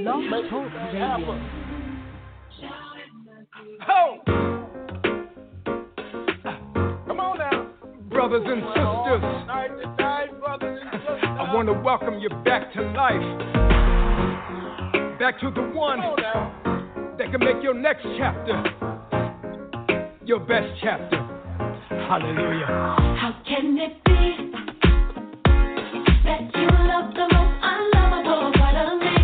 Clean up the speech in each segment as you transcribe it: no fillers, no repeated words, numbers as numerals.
Blog Make Talk that Radio. happen. Oh! Come on now. Brothers and sisters, Night to night, brothers and sisters. I want to welcome you back to life. Back to the one that can make your next chapter your best chapter. Hallelujah. How can it be that you love the most unlovable part of me?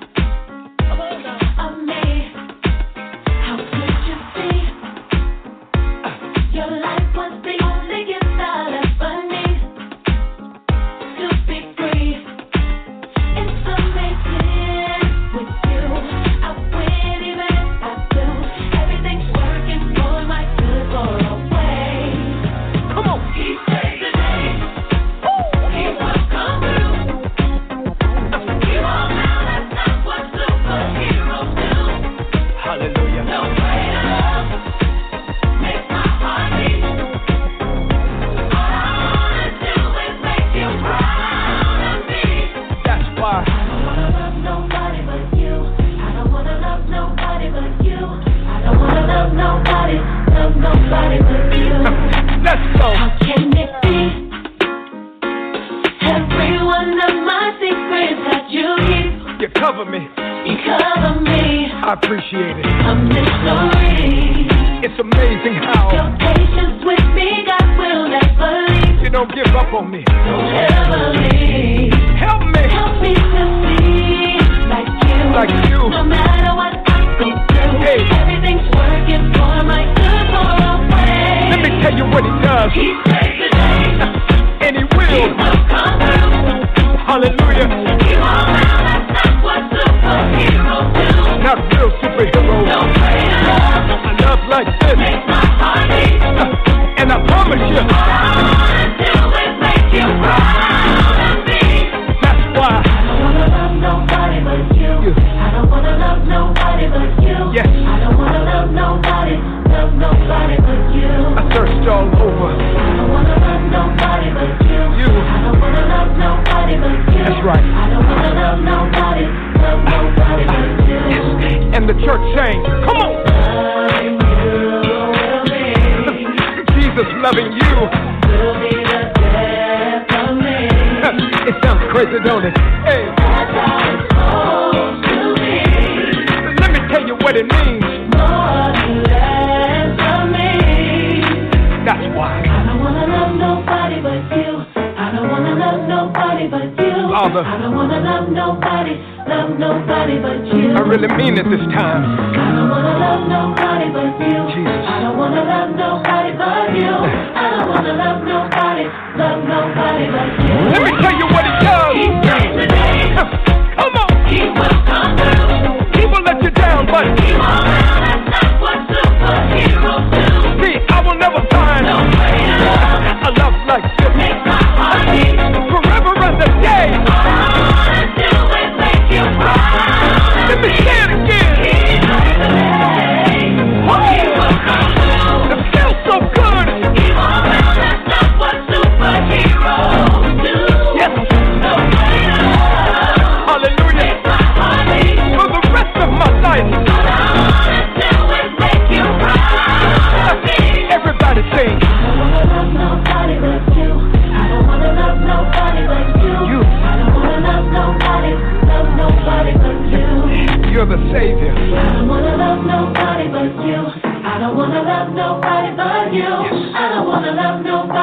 Of me? How could you see your life was the only gift I'll ever need to be free? It's amazing with you. I win even if I do. Everything's working for my good for a way. Come on. He saves the day. He will come through. You all know that's not what superheroes do. Hallelujah. No greater love makes my heart beat. All I wanna do is make you proud of me. That's why. I don't wanna love nobody but you. I don't wanna love nobody but you. I don't wanna love nobody but you. Let's go. How can it be? Every one of my secrets that you keep, You cover me. you cover me. I appreciate it. A mystery. It's amazing Your how patience with me, God will never leave. you don't give up on me. Don't ever leave. Help me. Help me to see Like you. No matter what I go through, Hey. everything's working for my good for a way. Let me tell you what he does. He saves the day. And he He will. will come through. Hallelujah. You all know that's not what superheroes do. Not real superheroes. No greater love A love like this. makes my heart beat. And I promise you, All I wanna do is make you proud of me. that's why. I don't wanna love nobody but you. I don't wanna love nobody but you. Yes. I don't wanna love nobody but you. I searched all over. I don't wanna love nobody but you. You. I don't wanna love nobody but you. That's right. I don't wanna love nobody but you. And the church sang, come on. Loving you will be Jesus loving you. will be the death of me. It sounds crazy, don't it? Hey, That's how it's supposed to be. let me tell you what it means. More than less of me. That's why. I don't wanna love nobody but you. I don't wanna love nobody but you. Father. I don't wanna love nobody but you. I really mean it this time. I don't wanna love nobody but you. Jesus. I don't wanna love nobody but you. I don't wanna love nobody but you. Let me tell you what he does. He saves the day. Come on. He will come through. He will let you down, but You all know that's not what superheroes do. see, I will never find No greater love a love like this. makes my heart beat. Forever and a day. All I wanna do is make you proud. Let me say it again. He saves the day. He will come through. It feels so good. You all know that's not what superheroes do. Yes. No greater love Hallelujah. makes my heart beat. For the rest of my life. All I wanna do is make you proud of me. Everybody sing. I don't wanna love nobody but you. I don't wanna love nobody but you. You. I don't wanna love nobody but you. You're the Savior. I don't wanna love nobody but you. I don't wanna love nobody but you. Yes. I don't wanna love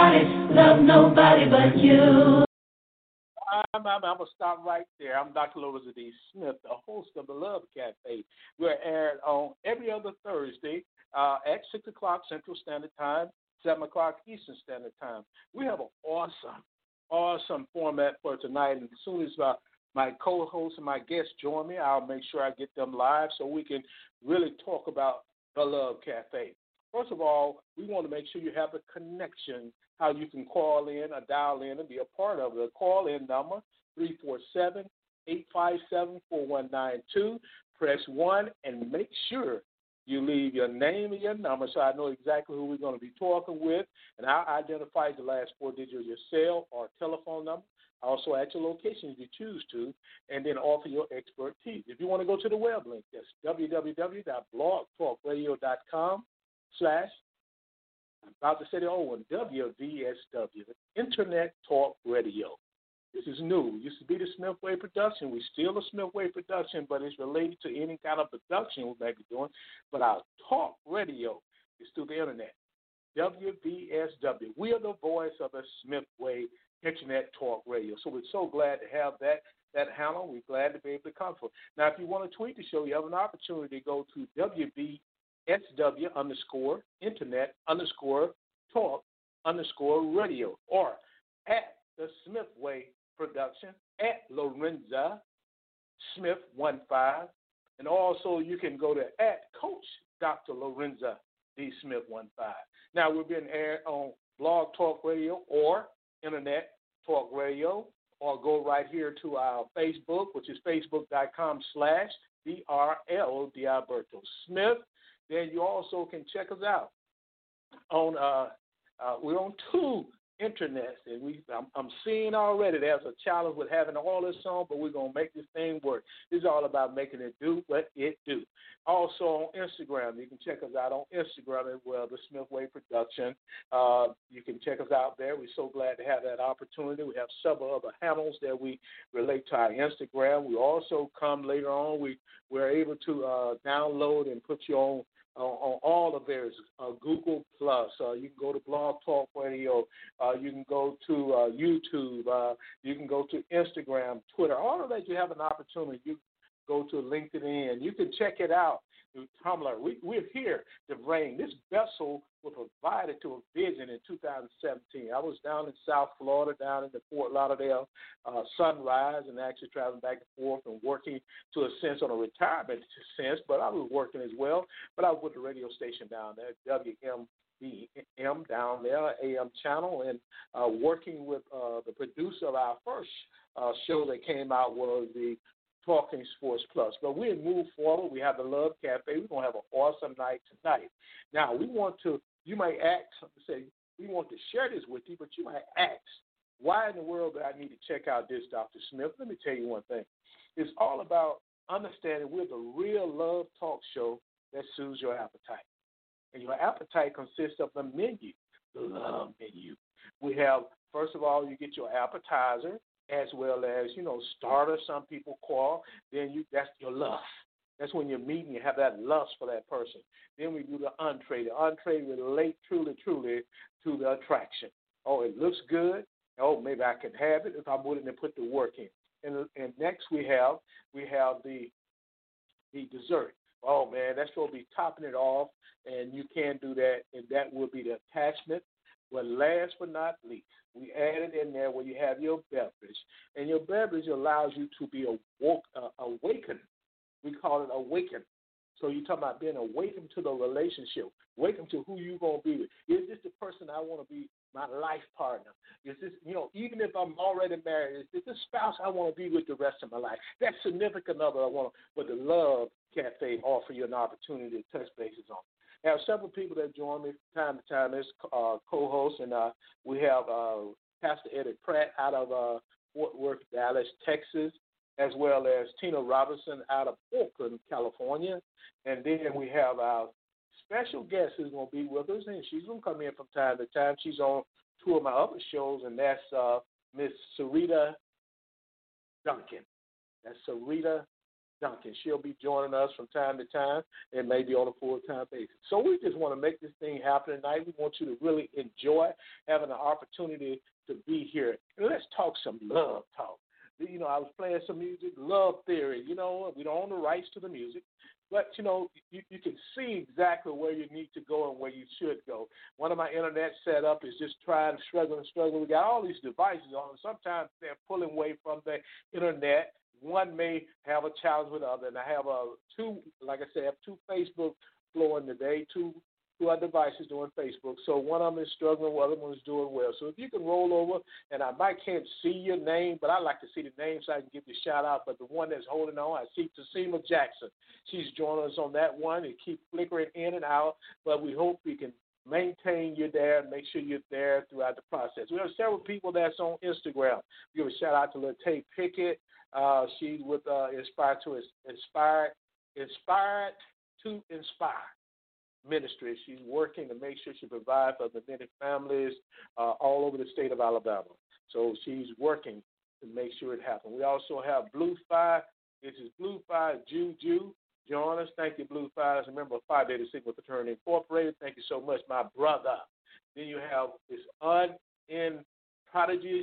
nobody but you. I'm going to stop right there. I'm Dr. Lovis D. Smith, the host of the Love Cafe. We're aired on every other Thursday at 6 o'clock Central Standard Time, 7 o'clock Eastern Standard Time. We have an awesome format for tonight. And as soon as my co-host and my guests join me, I'll make sure I get them live so we can really talk about the Love Cafe. First of all, we want to make sure you have a connection, how you can call in or dial in and be a part of it. The call-in number, 347-857-4192. Press 1 and make sure you leave your name and your number so I know exactly who we're going to be talking with, and I'll identify the last 4 digits of your cell or telephone number also at your location if you choose to, and then offer your expertise. If you want to go to the web link, that's www.blogtalkradio.com/ I'm about to say the old one, WVSW, Internet Talk Radio. This is new. It used to be the Smithway production. We still a Smithway production, but it's related to any kind of production we may be doing. But our talk radio is through the Internet. WVSW. We are the voice of the Smithway Internet Talk Radio. So we're so glad to have that handle. We're glad to be able to come for it. Now, if you want to tweet the show, you have an opportunity to go to WVSW_Internet_Talk_Radio or at the Smithway Production at Lorenza Smith 15, and also you can go to at Coach Dr. Lorenza D. Smith 15. Now we're being aired on Blog Talk Radio or Internet Talk Radio, or go right here to our Facebook, which is facebook.com/DRL Dialberto Smith. Then you also can check us out on we're on two internets, and I'm seeing already there's a challenge with having all this on, but we're gonna make this thing work. It's all about making it do what it do. Also on Instagram, you can check us out on Instagram as well, the Smithway Production. You can check us out there. We're so glad to have that opportunity. We have several other handles that we relate to our Instagram. We also come later on. We're able to download and put you on all of theirs, Google Plus. You can go to Blog Talk Radio. You can go to YouTube. You can go to Instagram, Twitter. All of that, you have an opportunity. You go to LinkedIn. You can check it out through Tumblr. We're here to bring this vessel was provided to a vision in 2017. I was down in South Florida, down in the Fort Lauderdale Sunrise, and actually traveling back and forth and working to a sense on a retirement sense, but I was working as well. But I was with the radio station down there, WMBM down there, AM channel, and working with the producer of our first show that came out was the Talking Sports Plus. But we move forward. We have the Love Cafe. We're going to have an awesome night tonight. Now, you might ask, say, we want to share this with you, but you might ask, why in the world do I need to check out this, Dr. Smith? Let me tell you one thing. It's all about understanding we're the real love talk show that soothes your appetite. And your appetite consists of the menu, the love menu. We have, first of all, you get your appetizer, as well as, starter, some people call. Then that's your lust. That's when you're meeting, you have that lust for that person. Then we do the entree. The entree relates truly to the attraction. Oh, it looks good. Oh, maybe I can have it if I'm willing to put the work in. And next we have the dessert. Oh, man, that's going to be topping it off, and you can do that, and that will be the attachment. But last but not least, we added in there where you have your beverage, and your beverage allows you to be awakened. We call it awaken. So you're talking about being awakened to the relationship, awakened to who you're going to be with. Is this the person I want to be my life partner? Is this, even if I'm already married, is this the spouse I want to be with the rest of my life? That significant other I want to, but the Love Cafe offer you an opportunity to touch bases on. I have several people that join me from time to time as co-hosts, and we have Pastor Eddie Pratt out of Fort Worth, Dallas, Texas, as well as Tina Robinson out of Oakland, California. And then we have our special guest who's going to be with us, and she's going to come in from time to time. She's on two of my other shows, and that's Miss Sarita Duncan. That's Sarita Duncan. She'll be joining us from time to time and maybe on a full-time basis. So we just want to make this thing happen tonight. We want you to really enjoy having the opportunity to be here. And let's talk some love talk. I was playing some music, Love Theory. We don't own the rights to the music, but, you can see exactly where you need to go and where you should go. One of my internet setup is just trying to struggle. We got all these devices on. Sometimes they're pulling away from the internet. One may have a challenge with the other. And I have two Facebook flowing today, two other devices doing Facebook. So one of them is struggling, the other one is doing well. So if you can roll over, and I can't see your name, but I like to see the name so I can give you a shout out. But the one that's holding on, I see Tasima Jackson. She's joining us on that one. It keeps flickering in and out, but we hope we can maintain you there. Make sure you're there throughout the process. We have several people that's on Instagram. Give a shout out to Latae Pickett. She's with Inspired to Inspire Ministry. She's working to make sure she provides for the many families all over the state of Alabama. So she's working to make sure it happens. We also have Blue Fire. This is Blue Fire Juju. Join us. Thank you, Blue Fire. As a member of Phi Beta Sigma Fraternity Incorporated. Thank you so much, my brother. Then you have this in Prodigies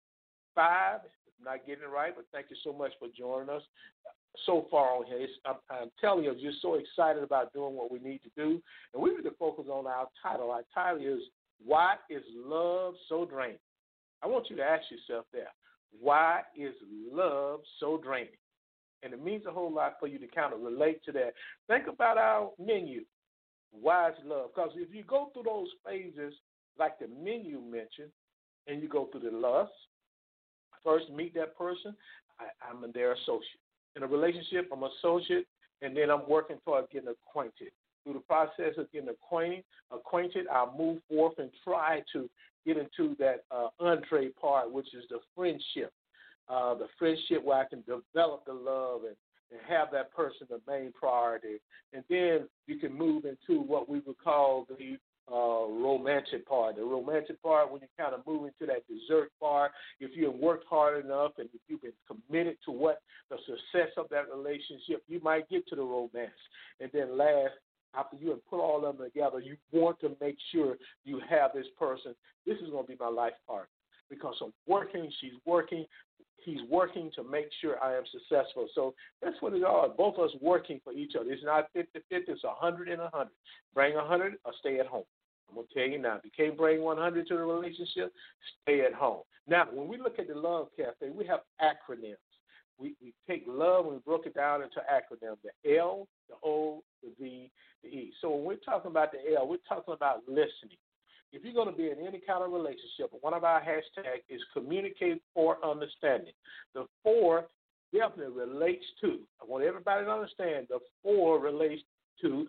5. I'm not getting it right, but thank you so much for joining us so far on here. I'm telling you, I'm just so excited about doing what we need to do. And we need to focus on our title. Our title is, Why is Love So Draining? I want you to ask yourself that. Why is love so draining? And it means a whole lot for you to kind of relate to that. Think about our menu. Why is love? Because if you go through those phases, like the menu mentioned, and you go through the lust, first meet that person, I'm their associate. In a relationship, I'm associate, and then I'm working toward getting acquainted. Through the process of getting acquainted, I'll move forth and try to get into that entree part, which is the friendship. The friendship where I can develop the love and have that person the main priority. And then you can move into what we would call the romantic part. The romantic part, when you kind of move into that dessert part, if you have worked hard enough and if you've been committed to what the success of that relationship, you might get to the romance. And then last, after you have put all of them together, you want to make sure you have this person. This is going to be my life partner because I'm working, she's working, he's working to make sure I am successful. So that's what it is. Both of us working for each other. It's not 50-50, it's 100 and 100. Bring 100 or stay at home. I'm going to tell you now, if you can't bring 100 to the relationship, stay at home. Now, when we look at the Love Cafe, we have acronyms. We take love and we broke it down into acronyms, the L, the O, the V, the E. So when we're talking about the L, we're talking about listening. If you're going to be in any kind of relationship, one of our hashtags is communicate for understanding. The 4 definitely relates to, I want everybody to understand, the 4 relates to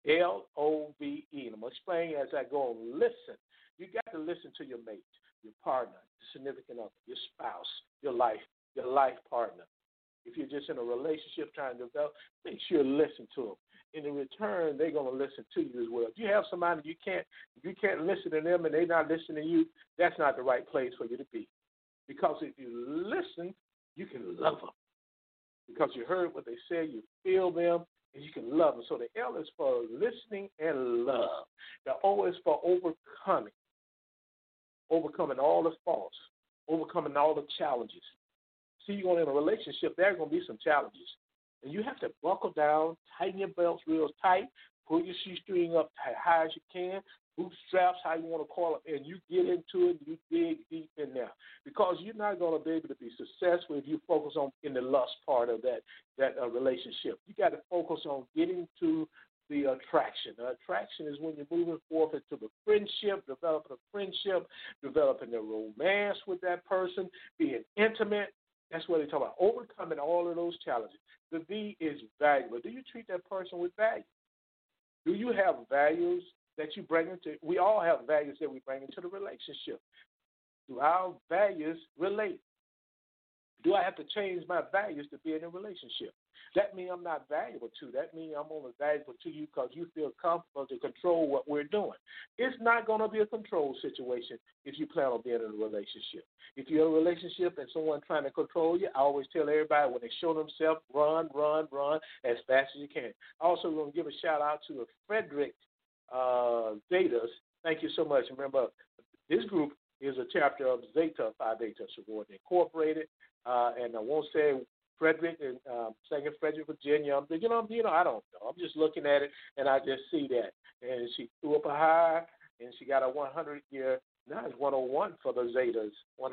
L-O-V-E. And I'm going to explain as I go on. Listen. You got to listen to your mate, your partner, your significant other, your spouse, your life partner. If you're just in a relationship trying to develop, make sure you listen to them. And in return, they're going to listen to you as well. If you have somebody you can't listen to them and they're not listening to you, that's not the right place for you to be. Because if you listen, you can love them. Because you heard what they said, you feel them, and you can love them. So the L is for listening and love. The O is for overcoming all the faults, overcoming all the challenges. See, you're going in a relationship, there are going to be some challenges. And you have to buckle down, tighten your belts real tight, pull your shoestring up as high as you can, bootstraps, how you want to call it, and you get into it, you dig deep in there. Because you're not going to be able to be successful if you focus on in the lust part of that relationship. You got to focus on getting to the attraction. The attraction is when you're moving forward into the friendship, developing a friendship, developing a romance with that person, being intimate. That's what they talk about, overcoming all of those challenges. The V is valuable. Do you treat that person with value? Do you have values that you bring into? We all have values that we bring into the relationship. Do our values relate? Do I have to change my values to be in a relationship? That means I'm not valuable to you. That means I'm only valuable to you because you feel comfortable to control what we're doing. It's not going to be a control situation if you plan on being in a relationship. If you're in a relationship and someone trying to control you, I always tell everybody when they show themselves, run as fast as you can. I also want to give a shout out to Frederick Zetas. Thank you so much. Remember, this group is a chapter of Zeta Phi Beta Sorority Incorporated. And I won't say Frederick and saying Frederick, Virginia. I don't know. I'm just looking at it, and I just see that. And she threw up a high, and she got a 100-year. Now it's 101 for the Zetas.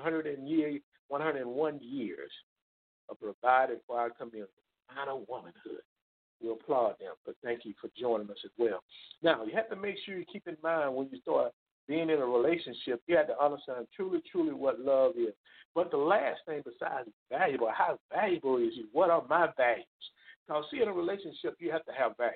101 years of providing for our community. Honor womanhood. We applaud them, but thank you for joining us as well. Now, you have to make sure you keep in mind when you start being in a relationship, you have to understand truly what love is. But the last thing besides valuable, how valuable is you? What are my values? Because, see, in a relationship, you have to have values.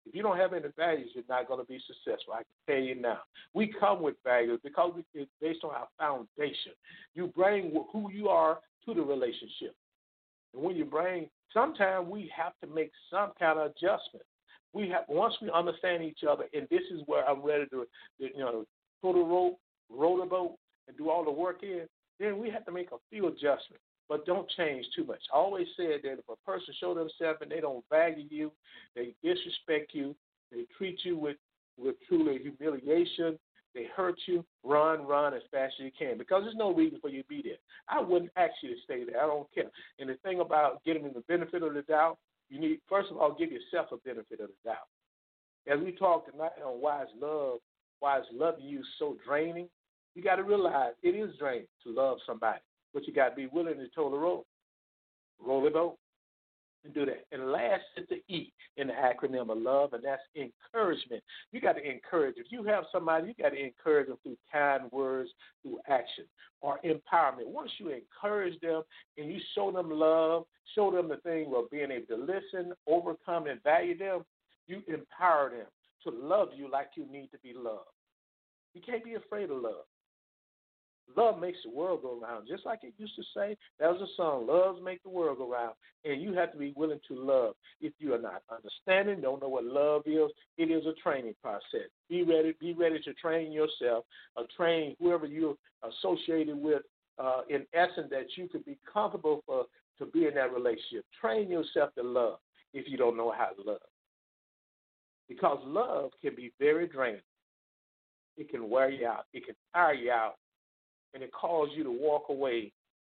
If you don't have any values, you're not going to be successful. I can tell you now. We come with values because it's based on our foundation. You bring who you are to the relationship. And when you bring, sometimes we have to make some kind of adjustment. Once we understand each other, and this is where I'm ready to, pull the rope, row the boat, and do all the work in, then we have to make a few adjustments. But don't change too much. I always said that if a person show themselves and they don't value you, they disrespect you, they treat you with truly humiliation, they hurt you, run as fast as you can, because there's no reason for you to be there. I wouldn't ask you to stay there. I don't care. And the thing about getting the benefit of the doubt, you need, first of all, give yourself a benefit of the doubt. As we talked tonight on why is loving you so draining, you got to realize it is draining to love somebody, but you got to be willing to toe the road, roll the boat, and do that. And last is the E in the acronym of love, and that's encouragement. You got to encourage. If you have somebody, you got to encourage them through kind words, through action, or empowerment. Once you encourage them and you show them love, show them the thing of being able to listen, overcome, and value them, you empower them to love you like you need to be loved. You can't be afraid of love. Love makes the world go round. Just like it used to say, that was a song, love makes the world go round. And you have to be willing to love. If you are not understanding, don't know what love is, it is a training process. Be ready to train yourself, train whoever you're associated with, in essence, that you could be comfortable to be in that relationship. Train yourself to love if you don't know how to love. Because love can be very draining. It can wear you out. It can tire you out. And it calls you to walk away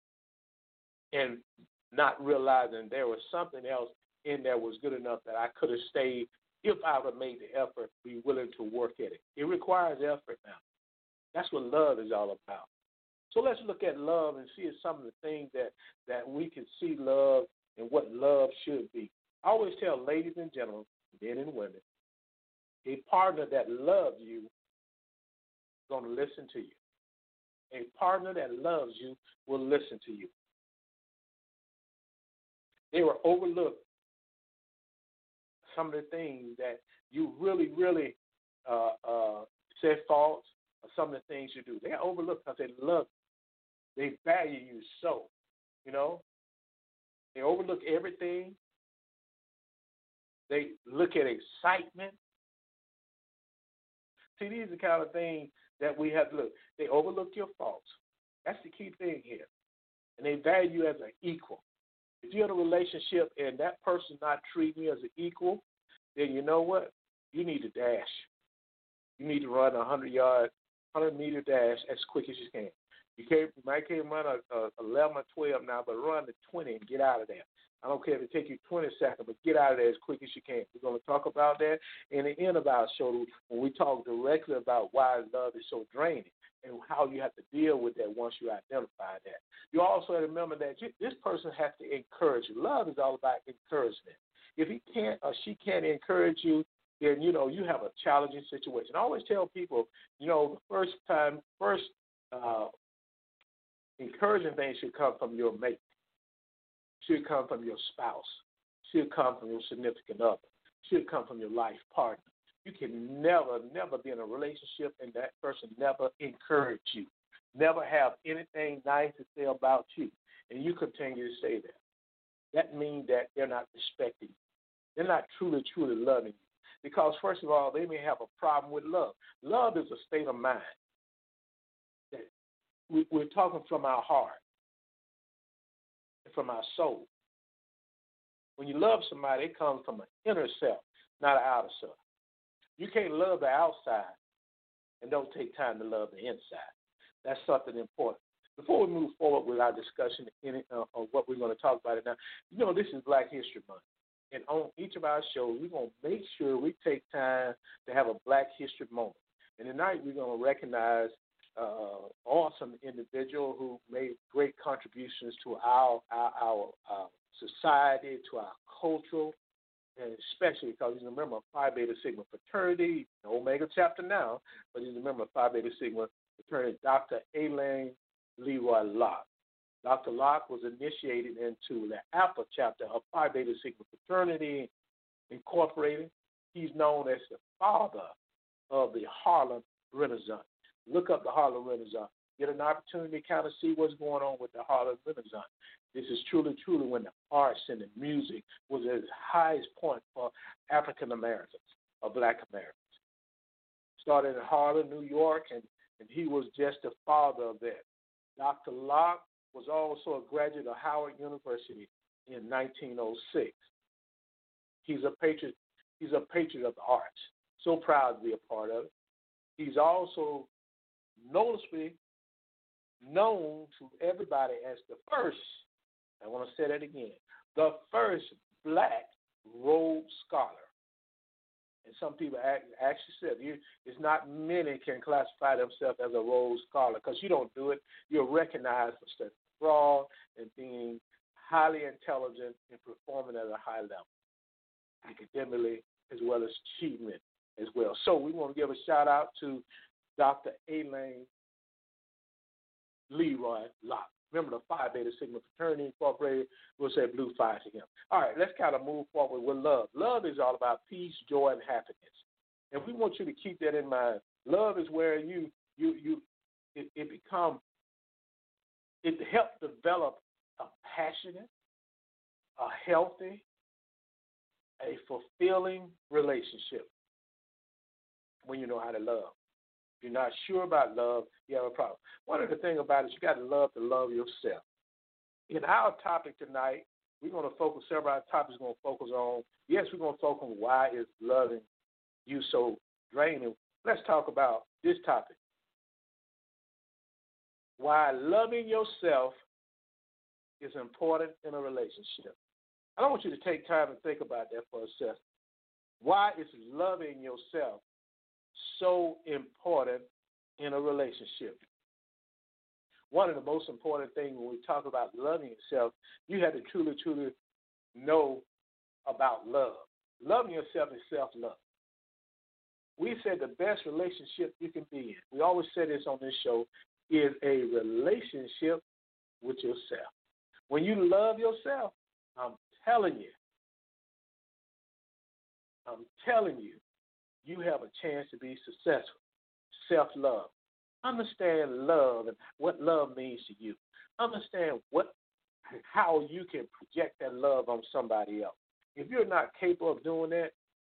and not realizing there was something else in there was good enough that I could have stayed if I would have made the effort, be willing to work at it. It requires effort now. That's what love is all about. So let's look at love and see some of the things that we can see love and what love should be. I always tell ladies and gentlemen, men and women, a partner that loves you is going to listen to you. A partner that loves you will listen to you. They will overlook some of the things that you really, really said faults, or some of the things you do. They overlook because they love you. They value you so, They overlook everything. They look at excitement. See, these are the kind of things that we have to look. They overlook your faults. That's the key thing here. And they value you as an equal. If you're in a relationship and that person's not treating you as an equal, then you know what? You need to dash. You need to run a 100-meter dash as quick as you can. You might can't run a 11 or 12 now, but run the 20 and get out of there. I don't care if it takes you 20 seconds, but get out of there as quick as you can. We're going to talk about that in the end of our show when we talk directly about why love is so draining and how you have to deal with that once you identify that. You also have to remember that this person has to encourage you. Love is all about encouragement. If he can't or she can't encourage you, then, you have a challenging situation. I always tell people, the first encouraging thing should come from your mate. Should come from your spouse, should come from your significant other, should come from your life partner. You can never be in a relationship and that person never encourage you, never have anything nice to say about you, and you continue to stay there. That means that they're not respecting you. They're not truly loving you. Because, first of all, they may have a problem with love. Love is a state of mind. We're talking from our heart. From our soul. When you love somebody, it comes from an inner self, not an outer self. You can't love the outside and don't take time to love the inside. That's something important. Before we move forward with our discussion of what we're going to talk about it now, this is Black History Month. And on each of our shows, we're going to make sure we take time to have a Black History moment. And tonight we're going to recognize awesome individual who made great contributions to our society, to our culture, and especially because he's a member of Phi Beta Sigma fraternity, Omega chapter now, but he's a member of Phi Beta Sigma fraternity, Dr. Alain Leroy Locke. Dr. Locke was initiated into the Alpha chapter of Phi Beta Sigma fraternity, Incorporated. He's known as the father of the Harlem Renaissance. Look up the Harlem Renaissance. Get an opportunity to kind of see what's going on with the Harlem Renaissance. This is truly when the arts and the music was at its highest point for African Americans or Black Americans. Started in Harlem, New York, and he was just the father of that. Dr. Locke was also a graduate of Howard University in 1906. He's a patriot of the arts. So proud to be a part of it. He's also noticeably known to everybody as the first, I want to say that again, the first Black Rhodes Scholar. And some people actually said it's not many can classify themselves as a Rhodes Scholar because you don't do it. You're recognized for studying fraud and being highly intelligent and performing at a high level, academically as well as achievement as well. So we want to give a shout out to Dr. Elaine Leroy Locke. Remember the Phi Beta Sigma Fraternity Incorporated, we'll say blue fire to him. All right, let's kind of move forward with love. Love is all about peace, joy, and happiness. And we want you to keep that in mind. Love is where it helps develop a passionate, a healthy, a fulfilling relationship when you know how to love. If you're not sure about love, you have a problem. One of the things about it, you got to love yourself. In our topic tonight, we're going to focus, several of our topics we're going to focus on. Yes, we're going to focus on why is loving you so draining. Let's talk about this topic. Why loving yourself is important in a relationship. I don't want you to take time and think about that for a second. Why is loving yourself so important in a relationship? One of the most important things when we talk about loving yourself, you have to truly know about love. Loving yourself is self-love. We said the best relationship you can be in, we always say this on this show, is a relationship with yourself. When you love yourself, I'm telling you, you have a chance to be successful. Self-love. Understand love and what love means to you. Understand how you can project that love on somebody else. If you're not capable of doing that,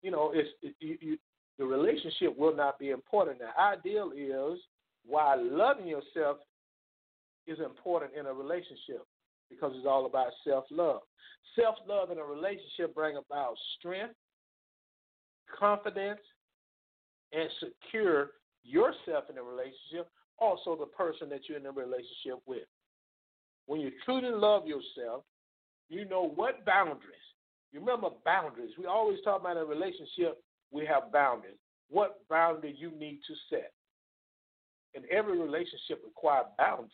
the relationship will not be important. The ideal is why loving yourself is important in a relationship, because it's all about self-love. Self-love in a relationship brings about strength, confidence, and secure yourself in a relationship, also the person that you're in a relationship with. When you truly love yourself, you know what boundaries. You remember boundaries. We always talk about in a relationship, we have boundaries. What boundary you need to set. And every relationship requires boundaries.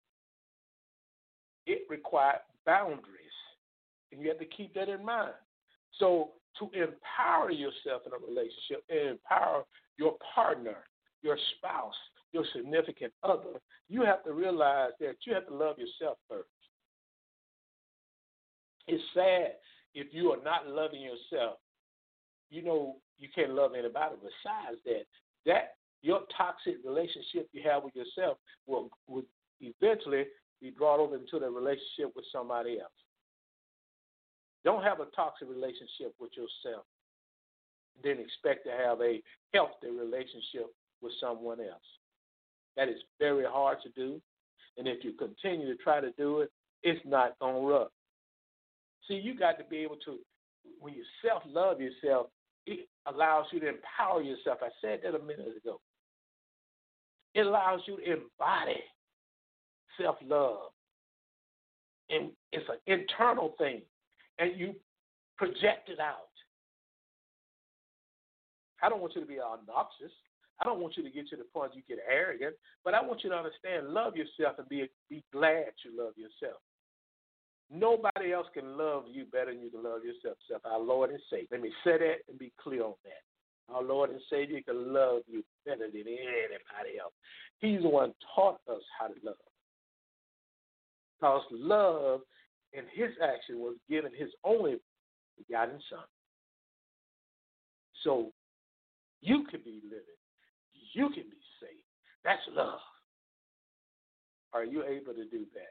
It requires boundaries. And you have to keep that in mind. So to empower yourself in a relationship and empower your partner, your spouse, your significant other, you have to realize that you have to love yourself first. It's sad if you are not loving yourself. You know you can't love anybody. Besides that your toxic relationship you have with yourself will eventually be brought over into the relationship with somebody else. Don't have a toxic relationship with yourself, then expect to have a healthy relationship with someone else. That is very hard to do, and if you continue to try to do it, it's not going to work. See, you got to be able to, when you self-love yourself, it allows you to empower yourself. I said that a minute ago. It allows you to embody self-love. And it's an internal thing, and you project it out. I don't want you to be obnoxious. I don't want you to get to the point you get arrogant, but I want you to understand, love yourself and be glad you love yourself. Nobody else can love you better than you can love yourself, except our Lord and Savior. Let me say that and be clear on that. Our Lord and Savior can love you better than anybody else. He's the one taught us how to love. Because love in his action was given his only begotten Son. so you can be living. You can be saved. That's love. Are you able to do that?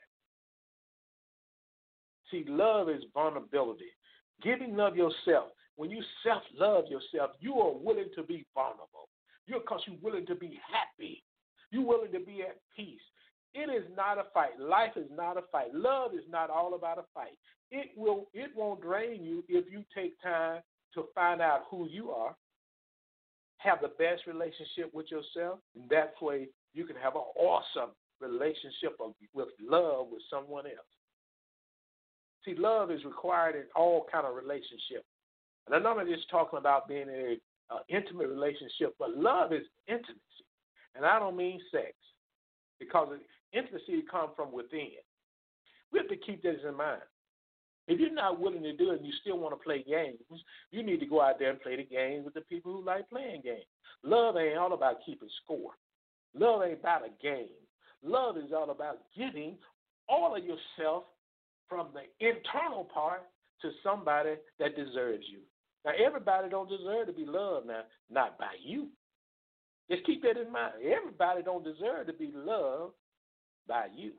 See, love is vulnerability. Giving of yourself. When you self-love yourself, you are willing to be vulnerable. Because you're willing to be happy. You're willing to be at peace. It is not a fight. Life is not a fight. Love is not all about a fight. It won't drain you if you take time to find out who you are, have the best relationship with yourself, and that way you can have an awesome relationship with love with someone else. See, love is required in all kind of relationships. And I'm not just talking about being in an intimate relationship, but love is intimacy. And I don't mean sex, because intimacy comes from within. We have to keep this in mind. If you're not willing to do it and you still want to play games, you need to go out there and play the games with the people who like playing games. Love ain't all about keeping score. Love ain't about a game. Love is all about giving all of yourself from the internal part to somebody that deserves you. Now, everybody don't deserve to be loved now, not by you. Just keep that in mind. Everybody don't deserve to be loved by you.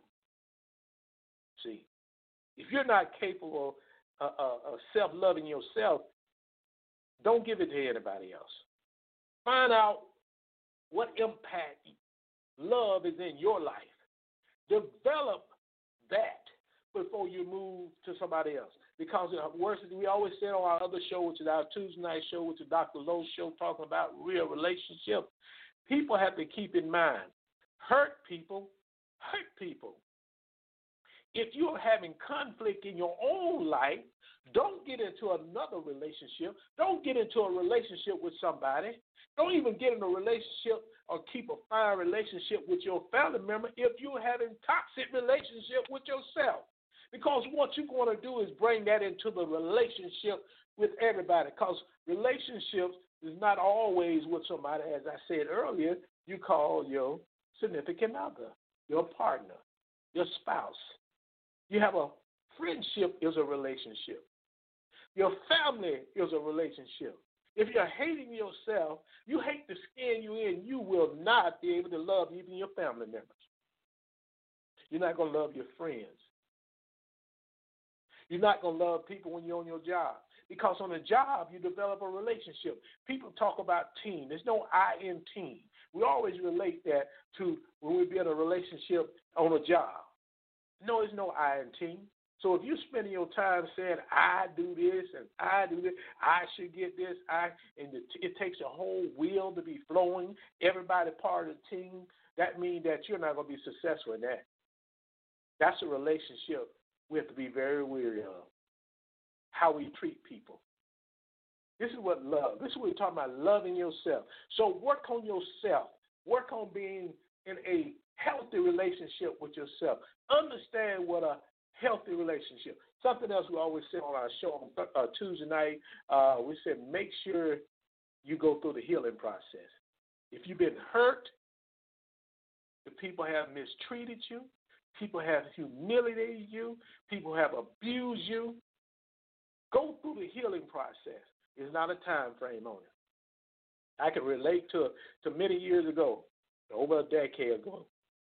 See, if you're not capable of self-loving yourself, don't give it to anybody else. Find out what impact love is in your life. Develop that before you move to somebody else. Because we always said on our other show, which is our Tuesday night show, which is Dr. Lowe's show, talking about real relationships, people have to keep in mind, hurt people hurt people. If you're having conflict in your own life, don't get into another relationship. Don't get into a relationship with somebody. Don't even get in a relationship or keep a fine relationship with your family member if you're having toxic relationship with yourself. Because what you're going to do is bring that into the relationship with everybody. Because relationships is not always with somebody, as I said earlier, you call your significant other, your partner, your spouse. You have a friendship is a relationship. Your family is a relationship. If you're hating yourself, you hate the skin you're in, you will not be able to love even your family members. You're not going to love your friends. You're not going to love people when you're on your job. Because on the job, you develop a relationship. People talk about team. There's no I in team. We always relate that to when we be in a relationship on a job. No, there's no I in team. So if you're spending your time saying, I do this and I do this, I should get this, it takes a whole wheel to be flowing, everybody part of the team, that means that you're not going to be successful in that. That's a relationship we have to be very wary of, how we treat people. This is what love, this is what we're talking about, loving yourself. So work on yourself. Work on being in a healthy relationship with yourself. Understand what a healthy relationship. Something else we always say on our show on Tuesday night, we said make sure you go through the healing process. If you've been hurt, the people have mistreated you, people have humiliated you, people have abused you, go through the healing process. There's not a time frame on it. I can relate to many years ago, over a decade ago,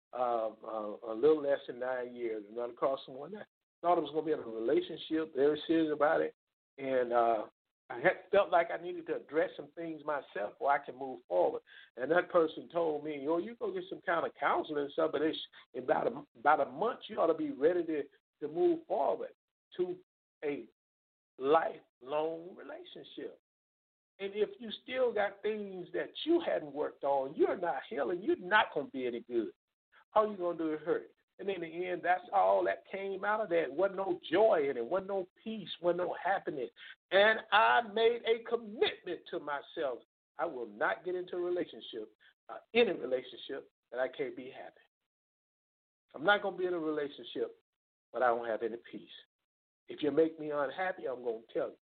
a little less than 9 years, and run across someone that thought I was going to be in a relationship, very serious about it, and I felt like I needed to address some things myself before I can move forward. And that person told me, you go get some kind of counseling and stuff, but it's about a month you ought to be ready to move forward to a lifelong relationship. And if you still got things that you hadn't worked on, you're not healing, you're not going to be any good. All you're going to do is hurt. And in the end, that's all that came out of that. Wasn't no joy in it. Wasn't no peace. Wasn't no happiness. And I made a commitment to myself. I will not get into a relationship, any relationship, that I can't be happy. I'm not going to be in a relationship, but I don't have any peace. If you make me unhappy, I'm going to tell you.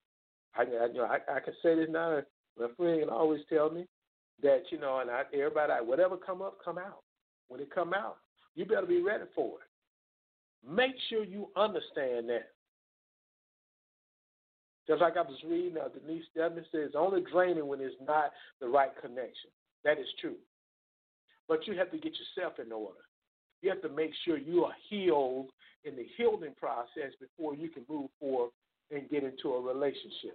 I can say this now. My friend always tell me that, and everybody, whatever come up, come out. When it come out, you better be ready for it. Make sure you understand that Just like I was reading, Denise Devin says, it's only draining when it's not the right connection. That is true. But you have to get yourself in order. You have to make sure you are healed in the healing process before you can move forward and get into a relationship.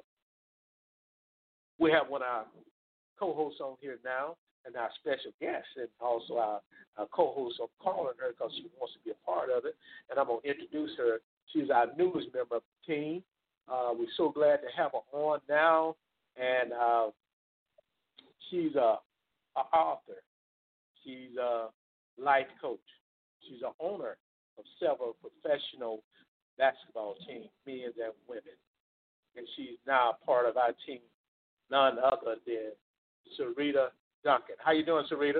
We have one of our co-hosts on here now, and our special guest, and also our co-host. I'm calling her because she wants to be a part of it, and I'm going to introduce her. She's our newest member of the team. We're so glad to have her on now, and she's an author. She's a life coach. She's an owner of several professional basketball teams, men's and women, and she's now a part of our team, none other than Sarita Duncan. How you doing, Sarita?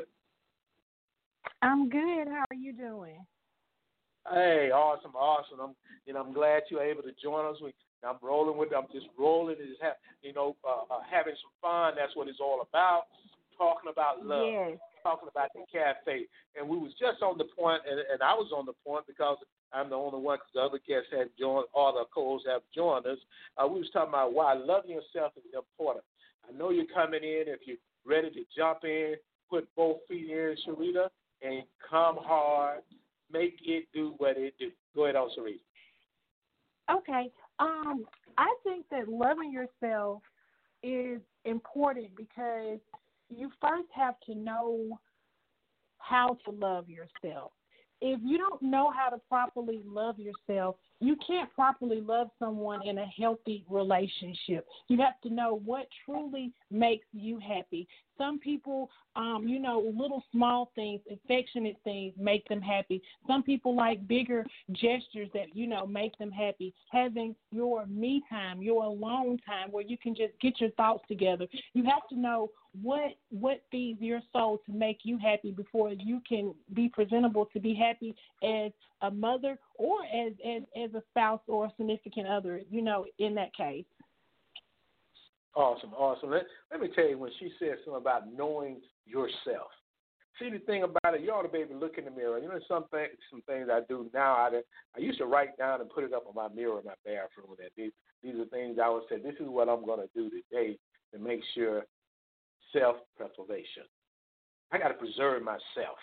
I'm good. How are you doing? Hey, awesome. I'm glad you're able to join us. I'm just rolling and having some fun. That's what it's all about. Talking about love. Yes. Talking about the cafe. And we was just on the point, and I was on the point because I'm the only one because the other guests have joined, all the co-hosts have joined us. We was talking about why loving yourself is important. I know you're coming in. If you're ready to jump in, put both feet in, Sarita, and come hard. Make it do what it do. Go ahead, Sarita. Okay. I think that loving yourself is important because you first have to know how to love yourself. If you don't know how to properly love yourself, you can't properly love someone in a healthy relationship. You have to know what truly makes you happy. Some people, little small things, affectionate things make them happy. Some people like bigger gestures that, make them happy. Having your me time, your alone time where you can just get your thoughts together. You have to know what feeds your soul to make you happy before you can be presentable to be happy as a mother or as a spouse or a significant other, in that case. Awesome. Let me tell you, when she said something about knowing yourself. See, the thing about it, you ought to be able to look in the mirror. Some things I do now, I used to write down and put it up on my mirror in my bathroom. That these are things I would say, this is what I'm going to do today to make sure self-preservation. I got to preserve myself.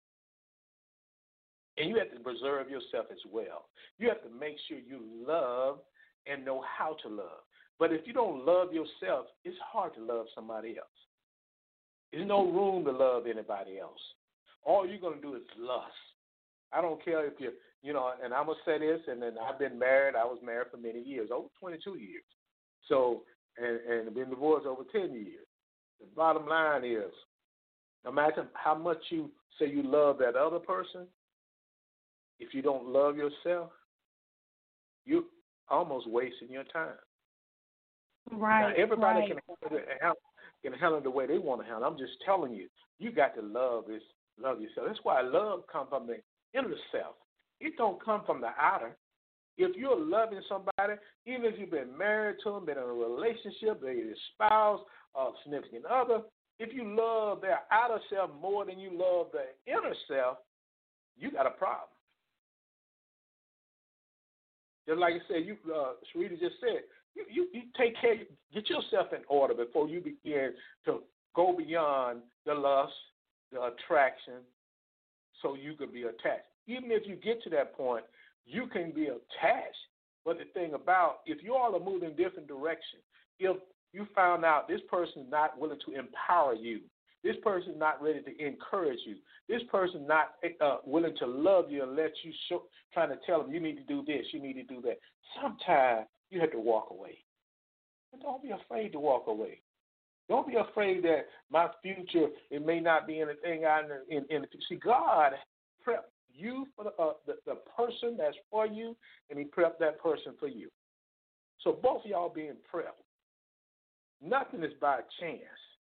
And you have to preserve yourself as well. You have to make sure you love and know how to love. But if you don't love yourself, it's hard to love somebody else. There's no room to love anybody else. All you're going to do is lust. I don't care if you're, and I'm going to say this, and then I've been married. I was married for many years, over 22 years. So, and been divorced over 10 years. The bottom line is, no matter how much you say you love that other person, if you don't love yourself, you're almost wasting your time. Right. Now, everybody right. can handle it the way they want to handle it. I'm just telling you, you got to love yourself. That's why love comes from the inner self. It don't come from the outer. If you're loving somebody, even if you've been married to them, been in a relationship, they're your spouse or significant other, if you love their outer self more than you love the inner self, you got a problem. Just like you said, Sarita just said, you take care, get yourself in order before you begin to go beyond the lust, the attraction, so you can be attached. Even if you get to that point, you can be attached. But the thing about, if you all are moving in different directions, if you found out this person is not willing to empower you, this person is not ready to encourage you, this person is not willing to love you and let you trying to tell them you need to do this, you need to do that, sometimes you have to walk away. But don't be afraid to walk away. Don't be afraid that my future, it may not be anything see, God prepped you for the person that's for you, and he prepped that person for you. So both of y'all being prepped. Nothing is by chance.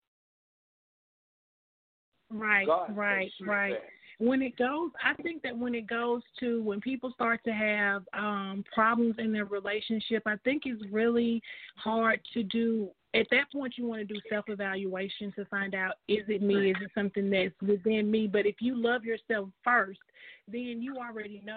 Right, God right. That. I think that when it goes to when people start to have problems in their relationship, I think it's really hard to do. At that point, you want to do self-evaluation to find out, is it me? Is it something that's within me? But if you love yourself first, then you already know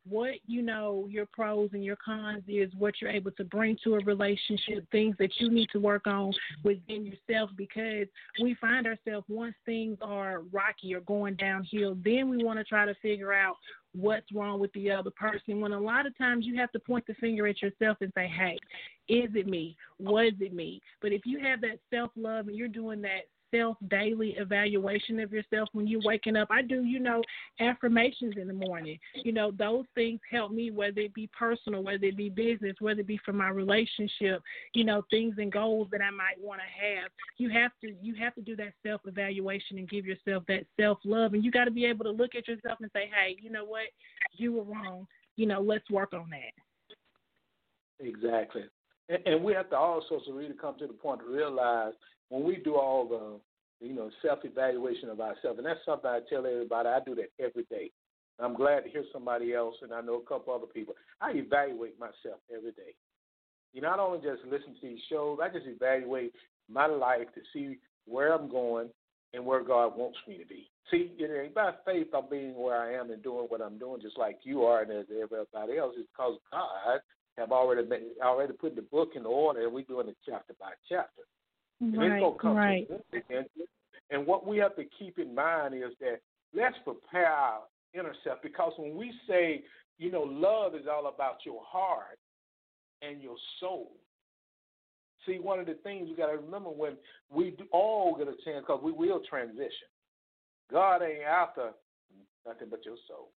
what, your pros and your cons is, what you're able to bring to a relationship, things that you need to work on within yourself, because we find ourselves, once things are rocky or going downhill, then we want to try to figure out what's wrong with the other person, when a lot of times you have to point the finger at yourself and say, hey, is it me? Was it me? But if you have that self-love and you're doing that self-daily evaluation of yourself when you're waking up, I do, affirmations in the morning. Those things help me, whether it be personal, whether it be business, whether it be for my relationship, things and goals that I might want to have. You have to do that self-evaluation and give yourself that self-love. And you got to be able to look at yourself and say, hey, you know what? You were wrong. Let's work on that. Exactly. And we have to also, Sarita, come to the point to realize when we do all the, self-evaluation of ourselves, and that's something I tell everybody, I do that every day. I'm glad to hear somebody else, and I know a couple other people. I evaluate myself every day. I don't just listen to these shows. I just evaluate my life to see where I'm going and where God wants me to be. See, it ain't by faith I'm being where I am and doing what I'm doing just like you are and as everybody else. It's because God have already put the book in order, and we're doing it chapter by chapter. And it's going to come to an end. And what we have to keep in mind is that let's prepare our inner self, because when we say, love is all about your heart and your soul. See, one of the things you got to remember when we all get a chance, because we will transition. God ain't after nothing but your soul.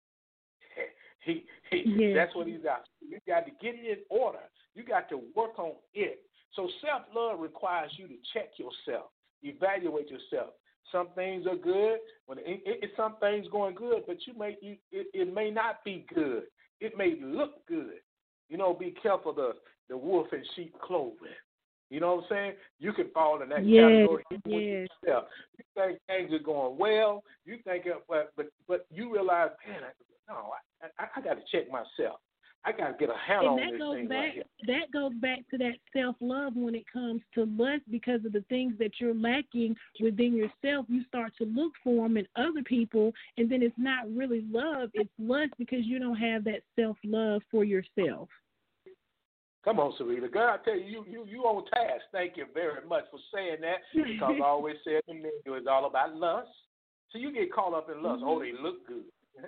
That's what he's after. You got to get it in order. You got to work on it. So self-love requires you to check yourself, evaluate yourself. Some things are good, some things going good, but it may not be good. It may look good. Be careful the wolf in sheep clothing. You know what I'm saying? You can fall in that category with yourself. You think things are going well. You think, but you realize, man, I got to check myself. I got to get a handle on this thing right here. That goes back to that self-love when it comes to lust, because of the things that you're lacking within yourself. You start to look for them in other people, and then it's not really love. It's lust because you don't have that self-love for yourself. Come on, Sarita. God, I tell you, you on task. Thank you very much for saying that, because I always said the menu is all about lust. So you get caught up in lust. Mm-hmm. Oh, they look good.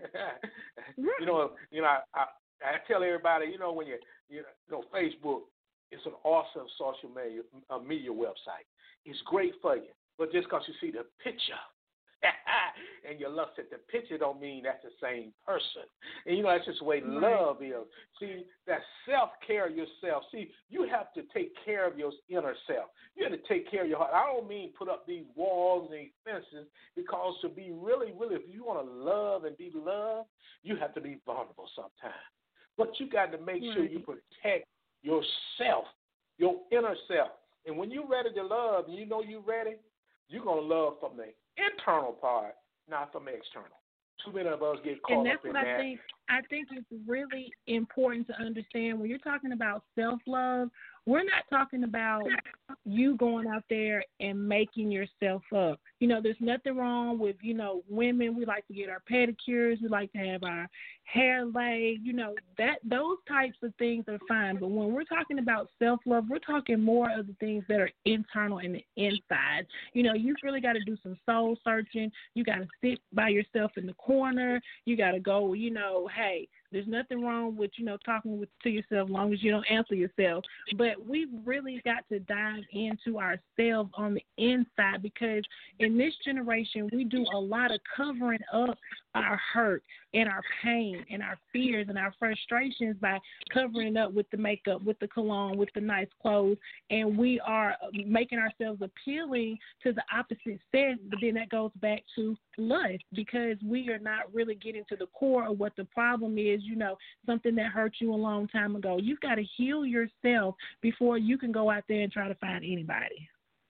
I tell everybody, when Facebook, it's an awesome social media website. It's great for you. But just because you see the picture and you lust at the picture don't mean that's the same person. And, that's just the way love is. See, that self-care of yourself. See, you have to take care of your inner self. You have to take care of your heart. I don't mean put up these walls and these fences, because to be really, really, if you want to love and be loved, you have to be vulnerable sometimes. But you got to make sure you protect yourself, your inner self. And when you're ready to love, and you're ready, you're going to love from the internal part, not from the external. Too many of us get caught up in that. And that's what I think it's really important to understand when you're talking about self-love. We're not talking about you going out there and making yourself up. There's nothing wrong with, women. We like to get our pedicures. We like to have our hair laid. Those types of things are fine. But when we're talking about self-love, we're talking more of the things that are internal and the inside. You've really got to do some soul searching. You got to sit by yourself in the corner. You got to go, hey, there's nothing wrong with, talking to yourself as long as you don't answer yourself. But we've really got to dive into ourselves on the inside, because in this generation, we do a lot of covering up our hurt and our pain and our fears and our frustrations by covering up with the makeup, with the cologne, with the nice clothes. And we are making ourselves appealing to the opposite sex, but then that goes back to lust, because we are not really getting to the core of what the problem is, something that hurt you a long time ago. You've got to heal yourself before you can go out there and try to find anybody.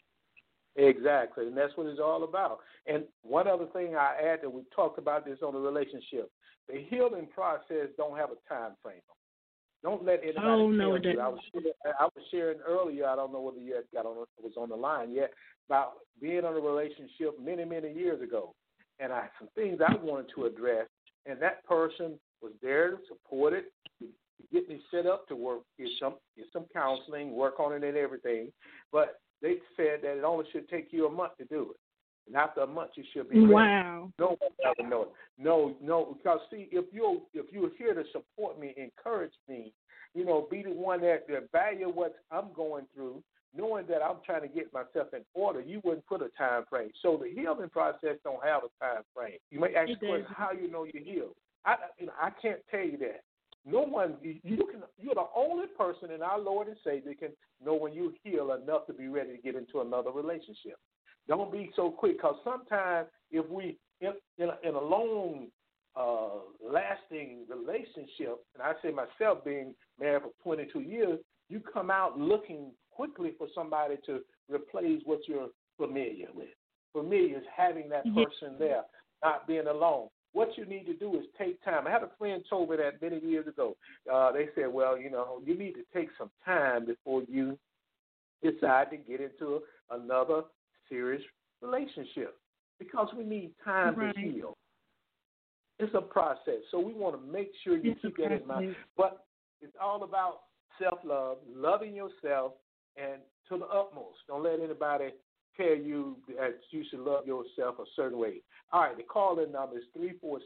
Exactly, and that's what it's all about. And one other thing I add, that we talked about this on the relationship, the healing process don't have a time frame. Don't let anybody tell you. I was sharing earlier, I don't know whether you was on the line yet, about being in a relationship many, many years ago. And some things I wanted to address, and that person was there to support it, to get me set up to work, get some counseling, work on it and everything. But they said that it only should take you a month to do it. And after a month, you should be ready. Wow. No one ever know it. No, because see, if you're here to support me, encourage me, be the one that value what I'm going through, knowing that I'm trying to get myself in order, you wouldn't put a time frame. So the healing process don't have a time frame. You may ask the question, how you know you're healed? I can't tell you that. No one, you're the only person in our Lord and Savior can know when you heal enough to be ready to get into another relationship. Don't be so quick, because sometimes if we in a long lasting relationship, and I say myself being married for 22 years, you come out looking quickly for somebody to replace what you're familiar with. Familiar is having that person there, not being alone. What you need to do is take time. I had a friend told me that many years ago. They said, well, you need to take some time before you decide to get into another serious relationship, because we need time to heal. It's a process, so we want to make sure you keep that in mind. But it's all about self-love, loving yourself, and to the utmost. Don't let anybody tell you that you should love yourself a certain way. All right, the call-in number is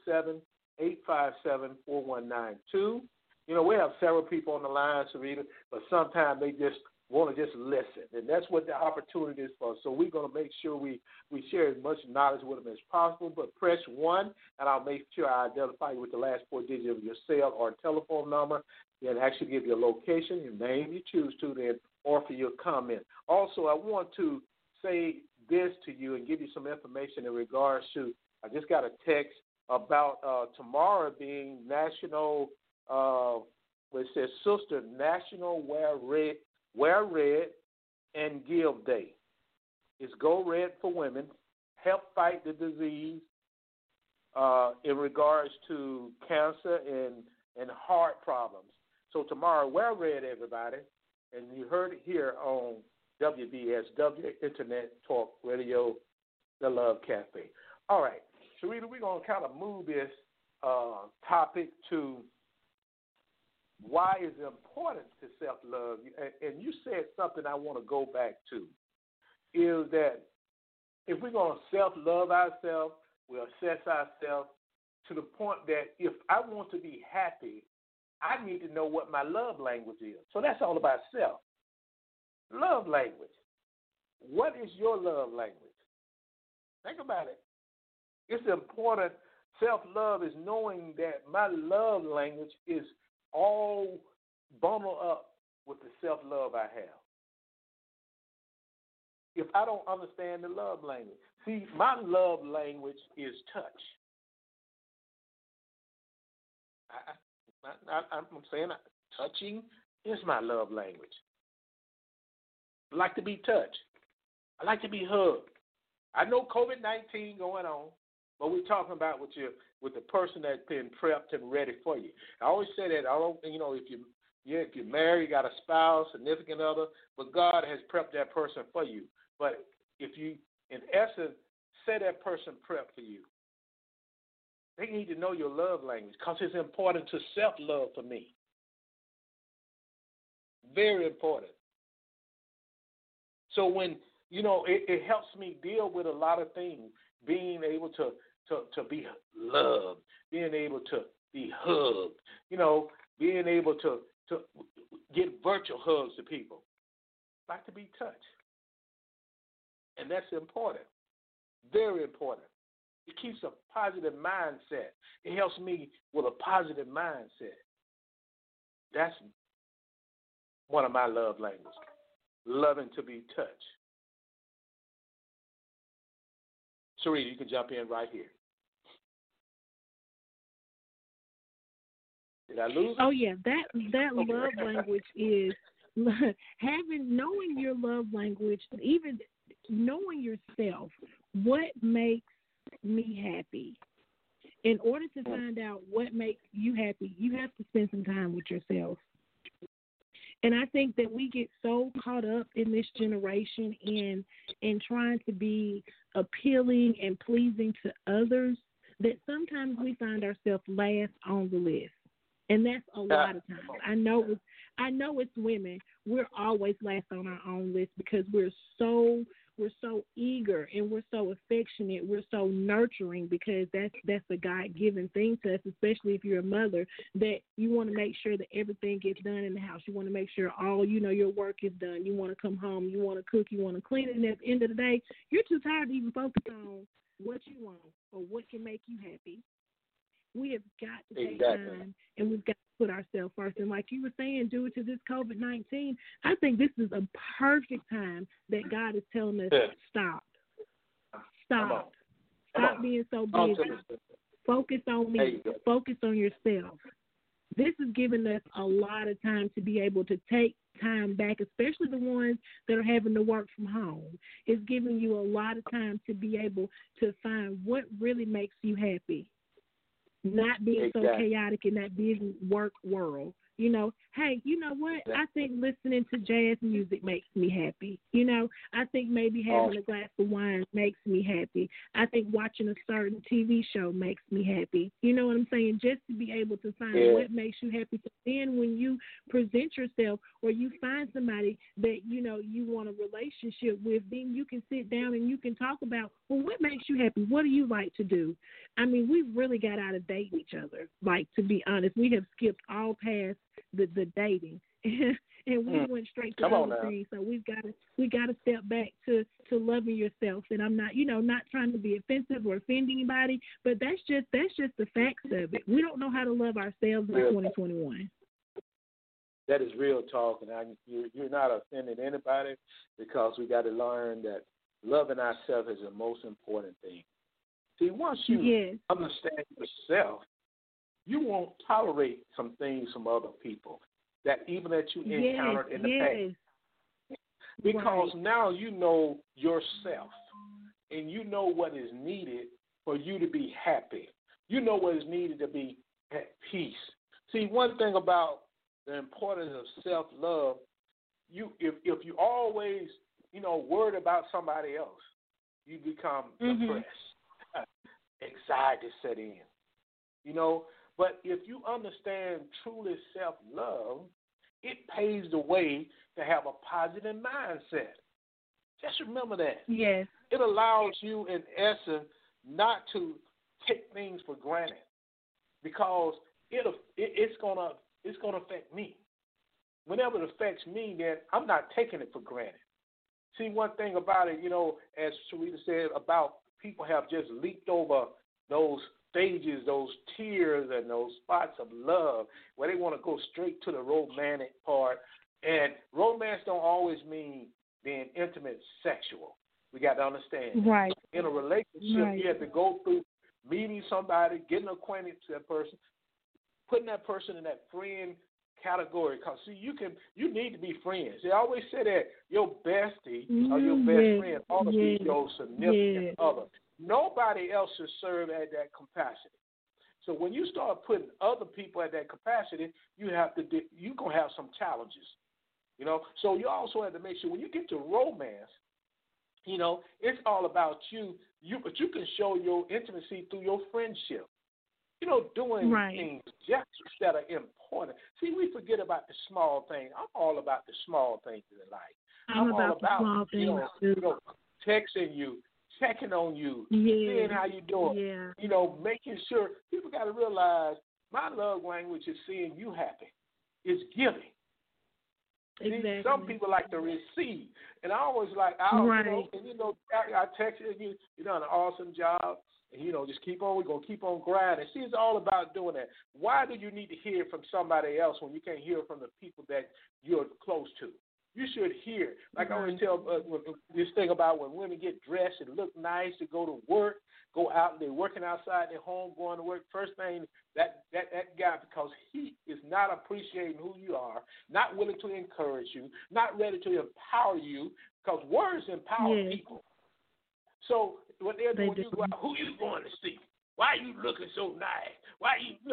347-857-4192. We have several people on the line, Sarita, but sometimes they just want to just listen, and that's what the opportunity is for. So we're going to make sure we share as much knowledge with them as possible, but press 1, and I'll make sure I identify you with the last 4 digits of your cell or telephone number, then actually give you a location, your name you choose to, then offer your comment. Also, I want to say this to you and give you some information in regards to, I just got a text about tomorrow being National, it says Sister National Wear Red and Give Day. It's Go Red for women, help fight the disease in regards to cancer and heart problems. So tomorrow, wear red, everybody. And you heard it here on WBSW, Internet Talk Radio, The Love Cafe. All right, Sharita, we're going to kind of move this topic to why is it important to self-love. And you said something I want to go back to, is that if we're going to self-love ourselves, we'll assess ourselves to the point that if I want to be happy, I need to know what my love language is. So that's all about self. Love language. What is your love language? Think about it. It's important. Self-love is knowing that my love language is all bundled up with the self-love I have. If I don't understand the love language. See, my love language is touch. I'm saying touching is my love language. I like to be touched. I like to be hugged. I know COVID-19 going on, but we're talking about with the person that's been prepped and ready for you. I always say that if you're married, you got a spouse, significant other, but God has prepped that person for you. But if you, in essence, say that person prepped for you, they need to know your love language, because it's important to self-love for me. Very important. So when, it helps me deal with a lot of things, being able to be loved, being able to be hugged, being able to get virtual hugs to people. Like to be touched. And that's important. Very important. It keeps a positive mindset. It helps me with a positive mindset. That's one of my love languages. Loving to be touched. Sarita, you can jump in right here. Did I lose? Oh yeah, that love language is knowing your love language, even knowing yourself. What makes me happy? In order to find out what makes you happy, you have to spend some time with yourself. And I think that we get so caught up in this generation in trying to be appealing and pleasing to others that sometimes we find ourselves last on the list. And that's a lot of times. I know it's women. We're always last on our own list because we're so eager and we're so affectionate. We're so nurturing because that's a God-given thing to us, especially if you're a mother, that you want to make sure that everything gets done in the house. You want to make sure all, your work is done. You want to come home. You want to cook. You want to clean. And at the end of the day, you're too tired to even focus on what you want or what can make you happy. We have got to take time, and we've got to put ourselves first. And like you were saying, due to this COVID-19, I think this is a perfect time that God is telling us, stop. Stop being so busy. Focus on me. Focus on yourself. This is giving us a lot of time to be able to take time back, especially the ones that are having to work from home. It's giving you a lot of time to be able to find what really makes you happy. Not being so chaotic in that busy work world. Hey, you know what? I think listening to jazz music makes me happy. I think maybe having a glass of wine makes me happy. I think watching a certain TV show makes me happy. You know what I'm saying? Just to be able to find what makes you happy. So then when you present yourself or you find somebody that, you want a relationship with, then you can sit down and you can talk about, well, what makes you happy? What do you like to do? I mean, we've really got out of dating each other. Like, to be honest, we have skipped all past the dating and we went straight to other things. So we got to step back to loving yourself. And I'm not not trying to be offensive or offend anybody, but that's just the facts of it. We don't know how to love ourselves in 2021. That is real talk, and you're not offending anybody, because we got to learn that loving ourselves is the most important thing. See, once you understand yourself, you won't tolerate some things from other people that you encountered in the past. Because now you know yourself, and you know what is needed for you to be happy. You know what is needed to be at peace. See, one thing about the importance of self-love, if you always, worried about somebody else, you become depressed. Anxiety set in, But if you understand truly self-love, it paves the way to have a positive mindset. Just remember that. Yes. It allows you, in essence, not to take things for granted, because it's gonna affect me. Whenever it affects me, then I'm not taking it for granted. See, one thing about it, as Sharita said, about people have just leaped over those stages, those tears, and those spots of love where they want to go straight to the romantic part. And romance don't always mean being intimate, sexual. We got to understand. Right. In a relationship, you have to go through meeting somebody, getting acquainted to that person, putting that person in that friend category. Because, see, you need to be friends. They always say that your bestie or your best friend ought to be your significant other. Nobody else should serve at that capacity. So when you start putting other people at that capacity, you're going to have some challenges. So you also have to make sure when you get to romance, it's all about you. But you can show your intimacy through your friendship. Doing things just that are important. See, we forget about the small things. I'm all about the small things in life. I'm all about small things too. Texting you, checking on you, seeing how you doing. Making sure. People got to realize my love language is seeing you happy. It's giving. Exactly. See, some people like to receive, and I always like, I texted you. You done an awesome job. And, just keep on. We're gonna keep on grinding. See, it's all about doing that. Why do you need to hear from somebody else when you can't hear from the people that you're close to? You should hear. Like I always tell this thing about when women get dressed and look nice to go to work, go out, they're working outside their home, going to work. First thing, that guy, because he is not appreciating who you are, not willing to encourage you, not ready to empower you, because words empower people. So what they're doing, you go out, who you going to see? Why are you looking so nice? Why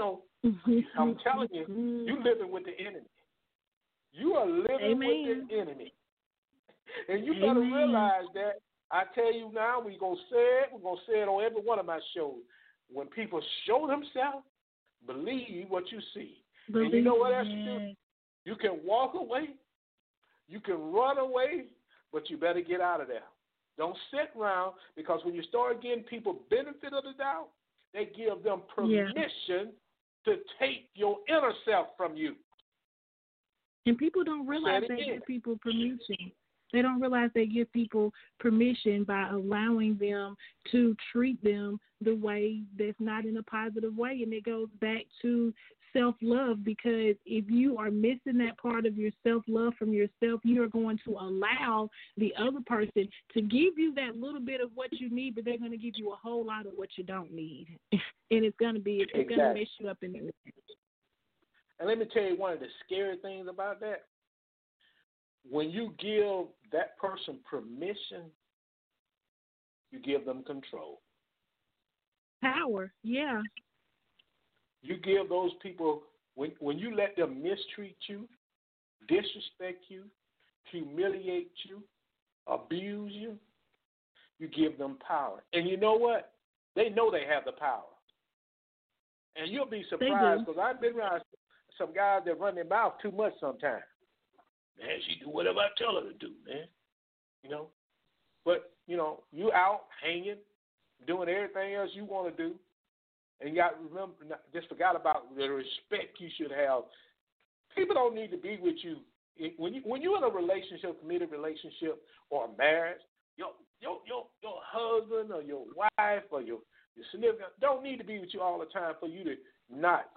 I'm telling you, you're living with the enemy. You are living with the enemy. And you got to realize that. I tell you now, we're going to say it on every one of my shows. when people show themselves, believe what you see. Believe, and you know what else you yes. do? You can walk away, you can run away, but you better get out of there. Don't sit around, because when you start getting people benefit of the doubt, they give them permission to take your inner self from you. And people don't realize they give people permission. They don't realize they give people permission by allowing them to treat them the way that's not in a positive way. And it goes back to self-love, because if you are missing that part of your self-love from yourself, you are going to allow the other person to give you that little bit of what you need, but they're going to give you a whole lot of what you don't need. And it's going to mess you up in the end. And let me tell you one of the scary things about that. When you give that person permission, you give them control. Power, yeah. You give those people, when you let them mistreat you, disrespect you, humiliate you, abuse you, you give them power. And you know what? They know they have the power. And you'll be surprised, because I've been around some guys that run their mouth too much sometimes. Man, she do whatever I tell her to do, man. You know? But, you know, you out hanging, doing everything else you want to do. And you got to remember, just forgot about the respect you should have. People don't need to be with you. When you're in a relationship, committed relationship, or a marriage, your husband or your wife or your significant don't need to be with you all the time for you to not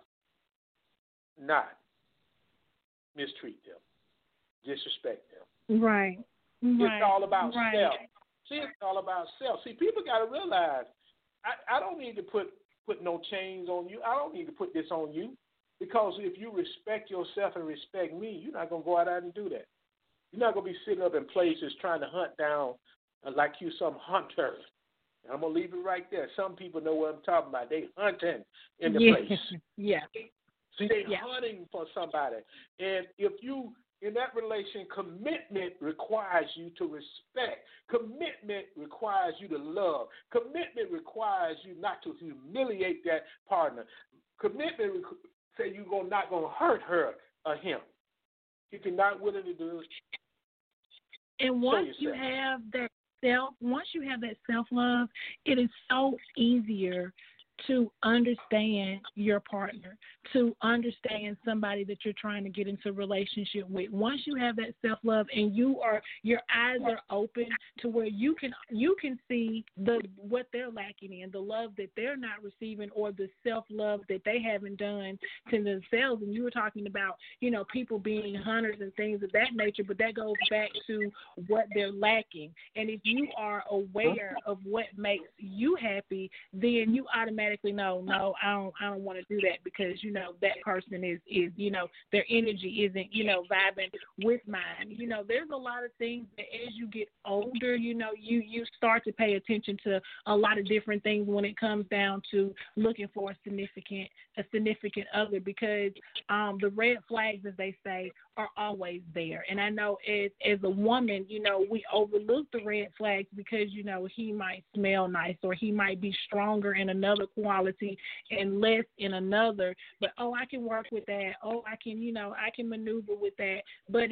mistreat them, disrespect them. Right. It's all about self. See, it's all about self. See, people got to realize, I don't need to put no chains on you. I don't need to put this on you, because if you respect yourself and respect me, you're not going to go out there and do that. You're not going to be sitting up in places trying to hunt down like you some hunter. And I'm going to leave it right there. Some people know what I'm talking about. They hunting in the place. Yeah. See, they hunting for somebody. And if you, in that relation, commitment requires you to respect. Commitment requires you to love. Commitment requires you not to humiliate that partner. Commitment say you're not going to hurt her or him. If you're not willing to do it, and once you have that self-love, it is so easier to understand your partner, to understand somebody that you're trying to get into a relationship with. Once you have that self-love and your eyes are open to where you can see what they're lacking in, the love that they're not receiving, or the self-love that they haven't done to themselves. And you were talking about, people being hunters and things of that nature, but that goes back to what they're lacking. And if you are aware of what makes you happy, then you automatically know, no, I don't want to do that, because that person is their energy isn't vibing with mine. There's a lot of things that as you get older, you start to pay attention to a lot of different things when it comes down to looking for a significant other, because the red flags, as they say, are always there. And I know as a woman, we overlook the red flags because he might smell nice, or he might be stronger in another quality and less in another, but I can work with that. I can maneuver with that. But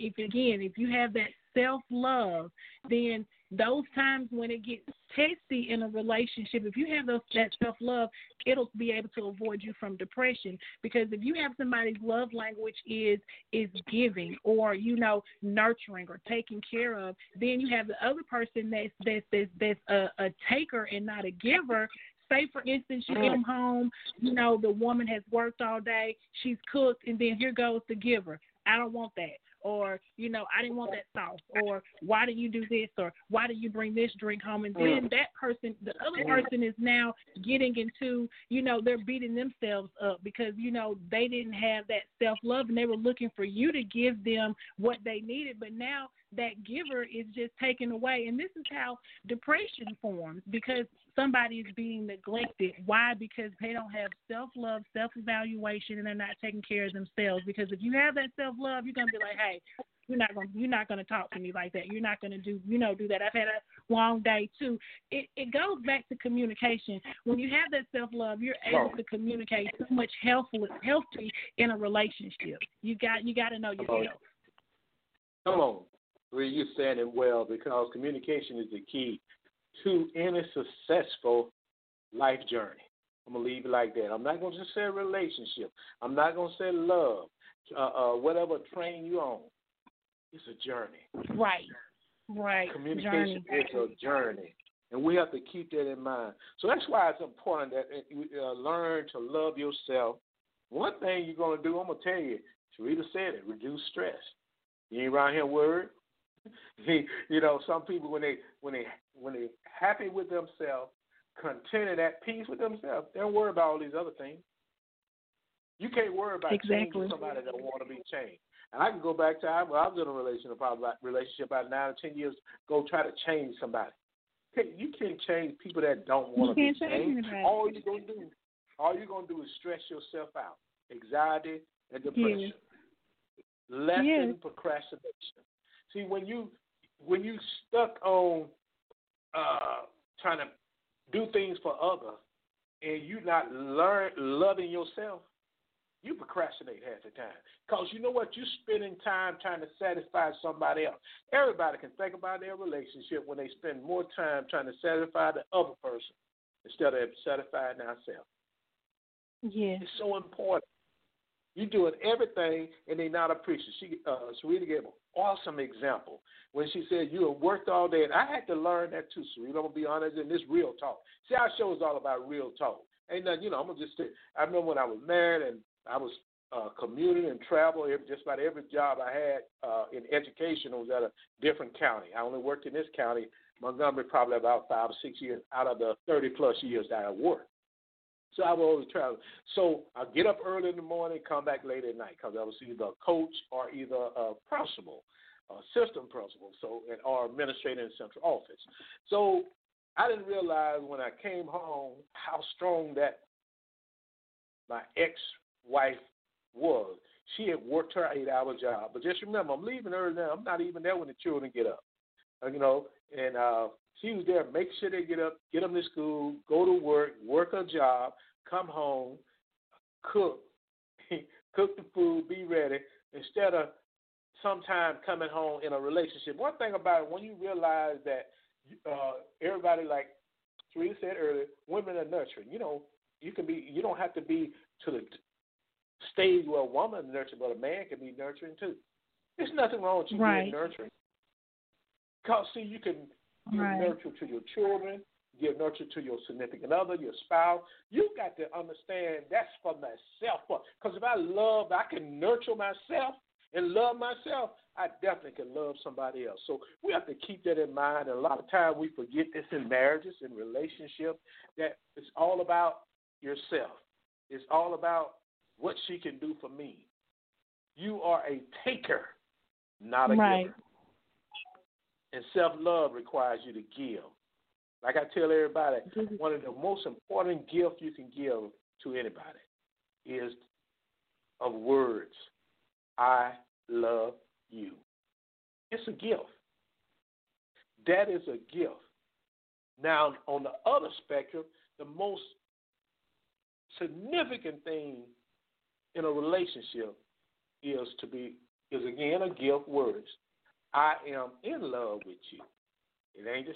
if you have that self-love, then those times when it gets testy in a relationship, if you have that self-love, it'll be able to avoid you from depression. Because if you have somebody's love language is giving, or nurturing or taking care of, then you have the other person that's a taker and not a giver. Say, for instance, you come home, the woman has worked all day, she's cooked, and then here goes the giver. I don't want that. Or, I didn't want that sauce. Or, why did you do this? Or, why did you bring this drink home? And then that person, the other person is now getting into, they're beating themselves up because, they didn't have that self-love, and they were looking for you to give them what they needed. But now that giver is just taken away. And this is how depression forms, because somebody is being neglected. Why? Because they don't have self-love, self-evaluation, and they're not taking care of themselves. Because if you have that self-love, you're going to be like, hey, you're not gonna talk to me like that. You're not gonna do that. I've had a long day too. It goes back to communication. When you have that self love, you're able to communicate so much healthy in a relationship. You got to know yourself. Come on, Bree, you're saying it well, because communication is the key to any successful life journey. I'm going to leave it like that. I'm not going to just say relationship. I'm not going to say love. Whatever train you're on, it's a journey. Right. Communication is a journey, and we have to keep that in mind. So that's why it's important that you learn to love yourself. One thing you're going to do, I'm going to tell you, Sharita said it, reduce stress. You ain't around here worried. Some people when they happy with themselves, contented, at peace with themselves, they don't worry about all these other things. You can't worry about changing somebody that don't want to be changed. And I can go back to I was in a relationship about 9 or 10 years ago, try to change somebody. You can't change people that don't want to be changed. All you're gonna do is stress yourself out. Anxiety and depression. Lessen procrastination. See, when you stuck on trying to do things for others and you not loving yourself, you procrastinate half the time. Because you know what? You're spending time trying to satisfy somebody else. Everybody can think about their relationship when they spend more time trying to satisfy the other person instead of satisfying themselves. Yeah. It's so important. You're doing everything and they not appreciate. Sarita gave an awesome example when she said you have worked all day. And I had to learn that too, Sarita. I'm going to be honest, in this real talk. See, our show is all about real talk. Ain't nothing, I'm going to just say, I remember when I was married and I was commuting and travel. Just about every job I had in education was at a different county. I only worked in this county, Montgomery, probably about 5 or 6 years out of the 30-plus years that I worked. So I would always travel. So I'd get up early in the morning, come back late at night, because I was either a coach or either a principal, a system principal, or administrator in the central office. So I didn't realize when I came home how strong that my ex-wife was. She had worked her 8-hour job. But just remember, I'm leaving early now. I'm not even there when the children get up, and she was there, make sure they get up, get them to school, go to work a job, come home, cook the food, be ready, instead of sometime coming home in a relationship. One thing about it, when you realize that everybody, like Teresa said earlier, women are nurturing. You don't have to be to the stage where a woman is nurturing, but a man can be nurturing too. There's nothing wrong with you being nurturing. Because, see, you can give nurture to your children, give nurture to your significant other, your spouse. You got to understand that's for myself. Because if I can nurture myself and love myself, I definitely can love somebody else. So we have to keep that in mind. And a lot of times we forget this in marriages, in relationships, that it's all about yourself. It's all about what she can do for me. You are a taker, not a giver. And self-love requires you to give. Like I tell everybody, one of the most important gifts you can give to anybody is of words. I love you. It's a gift. That is a gift. Now, on the other spectrum, the most significant thing in a relationship is again a gift, words. I am in love with you. It ain't the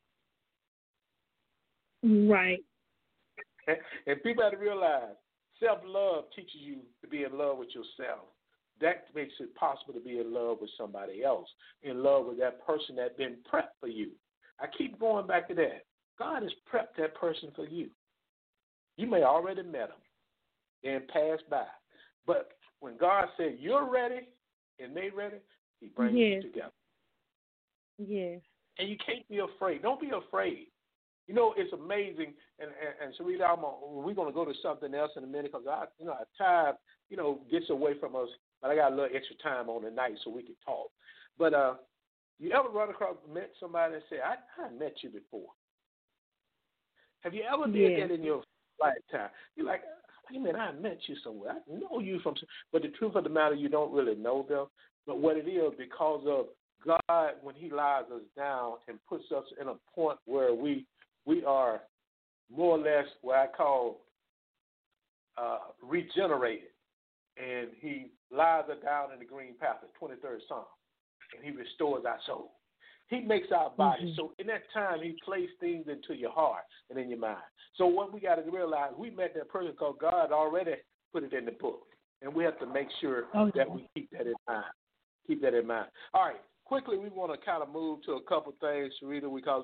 same. Right. And people have to realize self-love teaches you to be in love with yourself. That makes it possible to be in love with somebody else, in love with that person that's been prepped for you. I keep going back to that. God has prepped that person for you. You may already met them and passed by. But when God said you're ready and they ready, He brings you together. Yes. And you can't be afraid. Don't be afraid. It's amazing. And Sarita, we're going to go to something else in a minute because our time, gets away from us. But I got a little extra time on tonight so we can talk. But you ever met somebody and say, I met you before? Have you ever did that in your lifetime? You're like, hey, man, I met you somewhere. I know you from, but the truth of the matter, you don't really know them. But what it is, because of God, when He lies us down and puts us in a point where we are more or less what I call regenerated, and He lies us down in the green pasture, 23rd Psalm, and He restores our soul. He makes our body. So in that time, He placed things into your heart and in your mind. So what we got to realize, we met that person because God already put it in the book, and we have to make sure that we keep that in mind. Keep that in mind. All right, quickly, we want to kind of move to a couple things, Sharita, because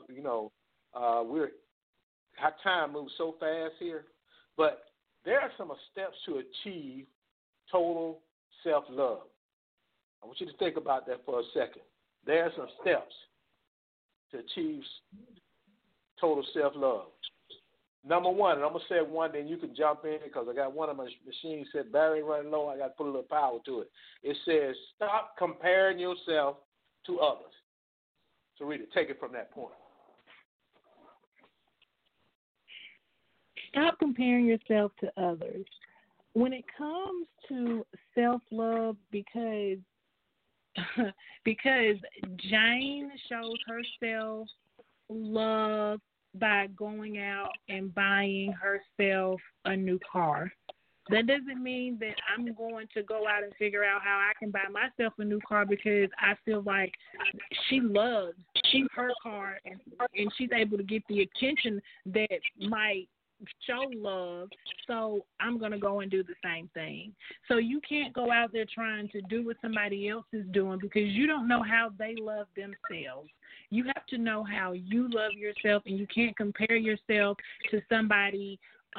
our time moves so fast here. But there are some steps to achieve total self-love. I want you to think about that for a second. There are some steps to achieve total self-love. Number one, and I'm going to say one, then you can jump in because I got one of my machines said, battery running low, I got to put a little power to it. It says, stop comparing yourself to others. So, Rita, take it from that point. Stop comparing yourself to others. When it comes to self-love, because Jane shows herself love by going out and buying herself a new car. That doesn't mean that I'm going to go out and figure out how I can buy myself a new car because I feel like she loves her car and she's able to get the attention that might show love, so I'm going to go and do the same thing. So you can't go out there trying to do what somebody else is doing because you don't know how they love themselves. You have to know how you love yourself, and you can't compare yourself to somebody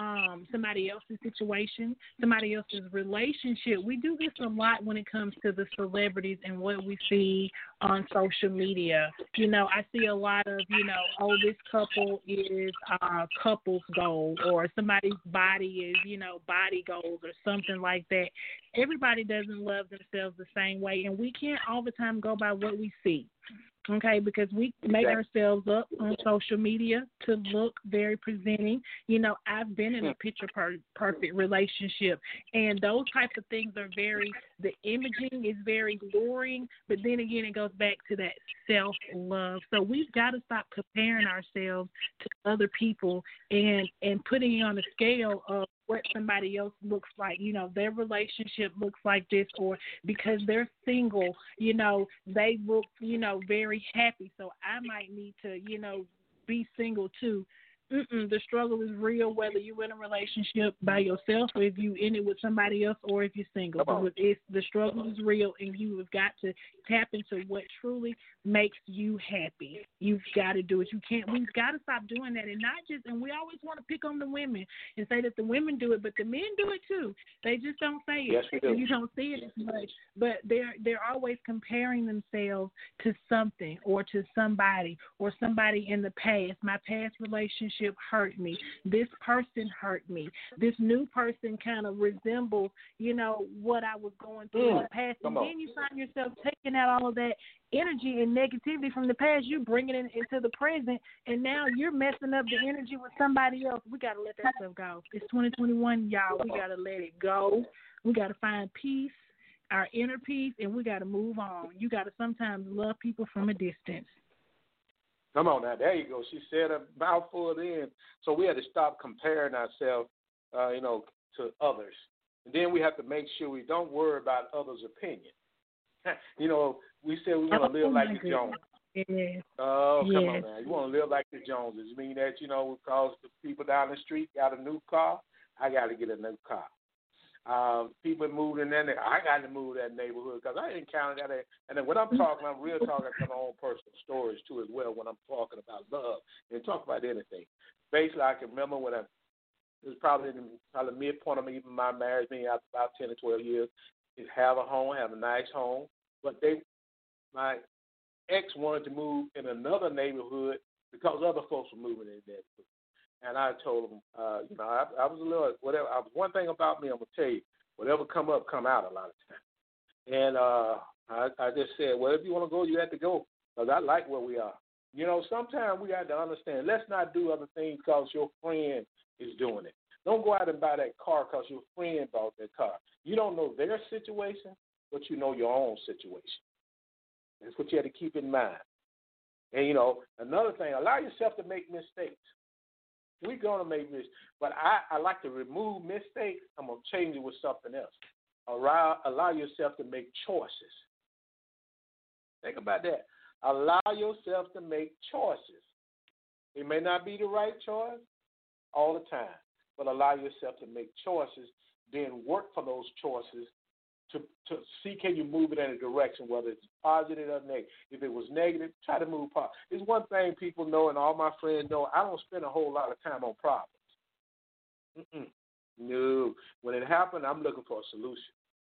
else's situation, somebody else's relationship. We do this a lot when it comes to the celebrities and what we see on social media. You know, I see a lot of, this couple is couples goals, or somebody's body is, body goals or something like that. Everybody doesn't love themselves the same way, and we can't all the time go by what we see. Okay, because we make ourselves up on social media to look very presenting. I've been in a picture-perfect relationship, and those types of things are the imaging is very luring, but then again, it goes back to that self-love. So we've got to stop comparing ourselves to other people and putting it on a scale of what somebody else looks like. Their relationship looks like this, or because they're single, they look, very happy. So I might need to, be single too. The struggle is real, whether you're in a relationship by yourself or if you in it with somebody else or if you're single. The struggle is real, and you have got to tap into what truly makes you happy. You've got to do it. We've got to stop doing that, and we always want to pick on the women and say that the women do it, but the men do it too. They just don't say it. Yes, we do. You don't see it as much, but they're always comparing themselves to something or to somebody in the past. My past relationship hurt me. This person hurt me. This new person kind of resembles, what I was going through in the past. And then you find yourself taking out all of that energy and negativity from the past. You bring it into the present, and now you're messing up the energy with somebody else. We got to let that stuff go. It's 2021, y'all. We got to let it go. We got to find peace, our inner peace, and we got to move on. You got to sometimes love people from a distance. Come on now, there you go. She said a mouthful then. So we had to stop comparing ourselves, to others. And then we have to make sure we don't worry about others' opinion. We said we want to live like the Joneses. Yeah. Oh, come on now. You want to live like the Joneses. You mean that, because the people down the street got a new car, I got to get a new car. People moved in there, I got to move that neighborhood because I encountered that. And then when I'm talking, I'm real talking about my own personal stories too as well when I'm talking about love and talk about anything. Basically, I can remember when it was probably in the midpoint of even my marriage, being after about 10 or 12 years, is have a home, have a nice home. But my ex wanted to move in another neighborhood because other folks were moving in that neighborhood. And I told him, I was a little, whatever. One thing about me, I'm going to tell you, whatever come up, come out a lot of times. And I just said, well, if you want to go, you have to go because I like where we are. Sometimes we got to understand, let's not do other things because your friend is doing it. Don't go out and buy that car because your friend bought that car. You don't know their situation, but you know your own situation. That's what you have to keep in mind. And, another thing, allow yourself to make mistakes. We're going to make mistakes. But I like to remove mistakes. I'm going to change it with something else. Allow yourself to make choices. Think about that. Allow yourself to make choices. It may not be the right choice all the time, but allow yourself to make choices, then work for those choices to see can you move it in a direction, whether it's positive or negative. If it was negative, try to move positive. It's one thing people know and all my friends know, I don't spend a whole lot of time on problems. No. When it happened, I'm looking for a solution.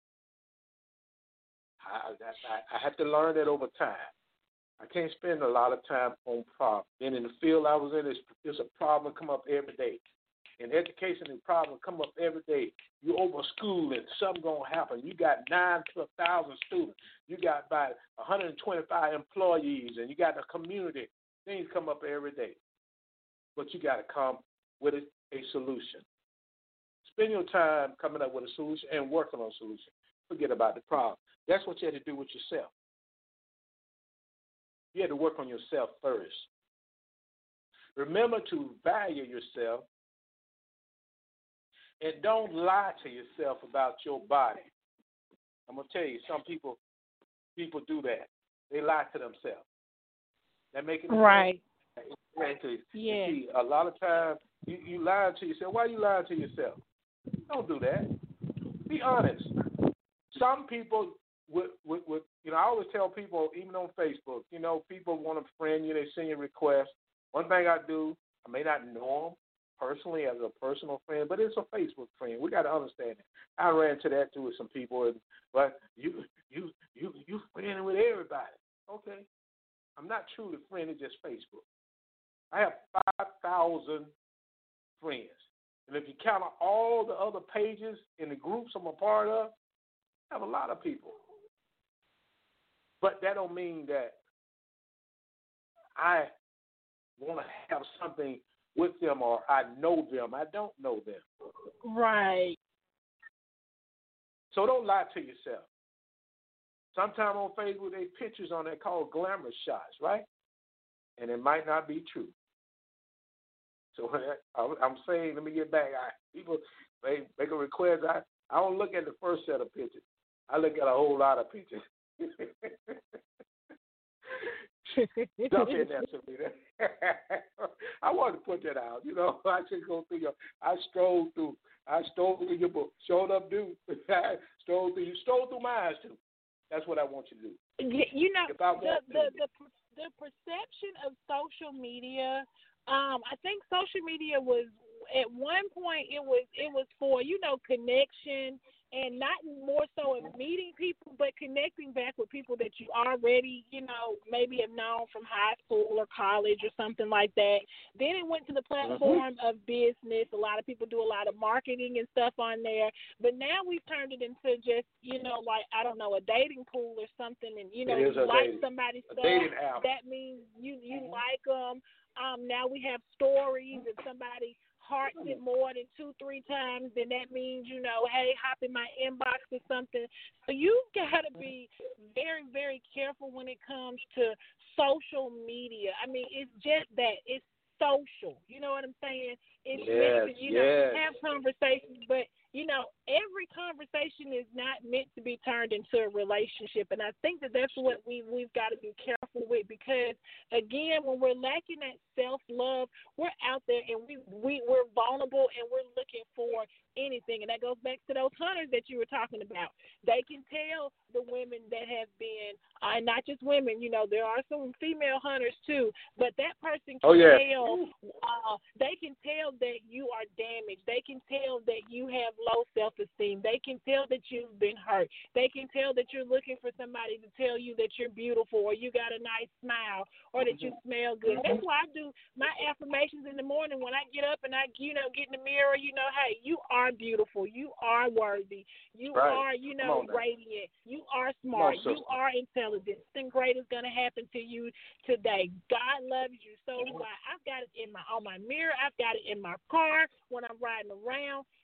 I have to learn that over time. I can't spend a lot of time on problems. And in the field I was in, it's a problem come up every day. In education, the problem come up every day. You over school and something going to happen. You got 9,000 to 1,000 students. You got about 125 employees, and you got a community. Things come up every day. But you got to come with a solution. Spend your time coming up with a solution and working on a solution. Forget about the problem. That's what you had to do with yourself. You had to work on yourself first. Remember to value yourself. And don't lie to yourself about your body. I'm going to tell you, some people do that. They lie to themselves. That make it right. Yeah. See, a lot of times you lie to yourself. Why are you lying to yourself? Don't do that. Be honest. Some people would I always tell people, even on Facebook, people want to friend you, they send you requests. One thing I do, I may not know them personally as a personal friend, but it's a Facebook friend. We got to understand it. I ran into that too with some people, but you friending with everybody. Okay, I'm not truly friendly just Facebook. I have 5,000 friends, and if you count all the other pages in the groups I'm a part of, I have a lot of people. But that don't mean that I want to have something with them or I know them. I don't know them. Right. So don't lie to yourself. Sometimes on Facebook, they pictures on there called glamour shots, right? And it might not be true. So I'm saying, let me get back. People make a request. I don't look at the first set of pictures. I look at a whole lot of pictures. Jump in there to me. I wanted to put that out. I just go through I stole through your book. Showed up, dude. Stole through mine too. That's what I want you to do. The perception of social media. I think social media was at one point it was for connection. And not more so in meeting people, but connecting back with people that you already, maybe have known from high school or college or something like that. Then it went to the platform of business. A lot of people do a lot of marketing and stuff on there. But now we've turned it into just, a dating pool or something. And, you like somebody's stuff. That means you like them. Now we have stories and somebody hearts it more than 2-3 times, then that means, hey, hop in my inbox or something. So you've got to be very, very careful when it comes to social media. I mean, it's just that. It's social. You know what I'm saying? It's meant to, have conversations, but, every conversation is not meant to be turned into a relationship. And I think that's what we've got to be careful with because, again, when we're lacking that self-love, we're out there and we're vulnerable and we're looking for anything. And that goes back to those hunters that you were talking about. They can tell the women that have been, and not just women, there are some female hunters too, but that person can tell, they can tell that you are damaged. They can tell that you have low self-esteem. They can tell that you've been hurt. They can tell that you're looking for somebody to tell you that you're beautiful or you got a nice smile or that you smell good. That's why I do my affirmations in the morning when I get up and I, get in the mirror, hey, you are beautiful. You are worthy. You are, radiant. You are smart. You are intelligent. Something great is going to happen to you today. God loves you. So I've got it on my mirror. I've got it in my car when I'm riding around.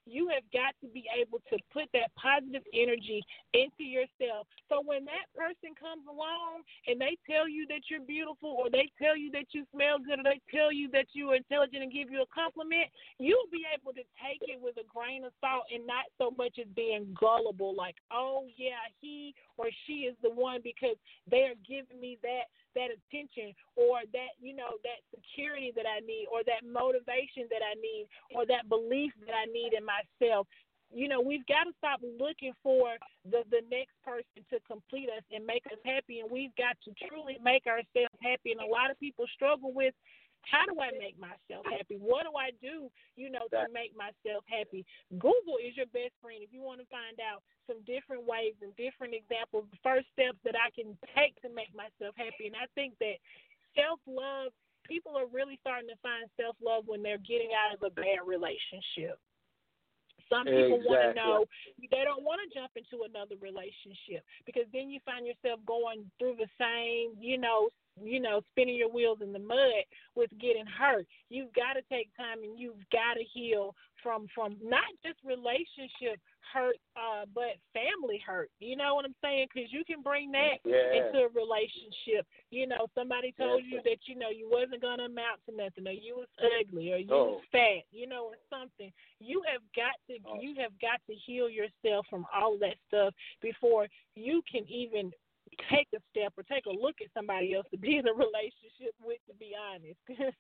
you have got to be able to put that positive energy into yourself. So when that person comes along and they tell you that you're beautiful, or they tell you that you smell good, or they tell you that you are intelligent and give you a compliment, you'll be able to take it with a grain of salt and not so much as being gullible, like, oh, yeah, he or she is the one because they are giving me that attention, or that, that security that I need, or that motivation that I need, or that belief that I need in myself. We've got to stop looking for the next person to complete us and make us happy, and we've got to truly make ourselves happy. And a lot of people struggle with, how do I make myself happy? What do I do, to make myself happy? Google is your best friend if you want to find out some different ways and different examples, the first steps that I can take to make myself happy. And I think that self-love, people are really starting to find self-love when they're getting out of a bad relationship. Some people want to know, they don't want to jump into another relationship, because then you find yourself going through the same, spinning your wheels in the mud with getting hurt. You've got to take time and you've got to heal from not just relationship hurt, but family hurt. You know what I'm saying? Because you can bring that into a relationship. Somebody told you that, you wasn't going to amount to nothing, or you was ugly, or you was fat, or something. You have got to heal yourself from all of that stuff before you can even take a step or take a look at somebody else to be in a relationship with, to be honest.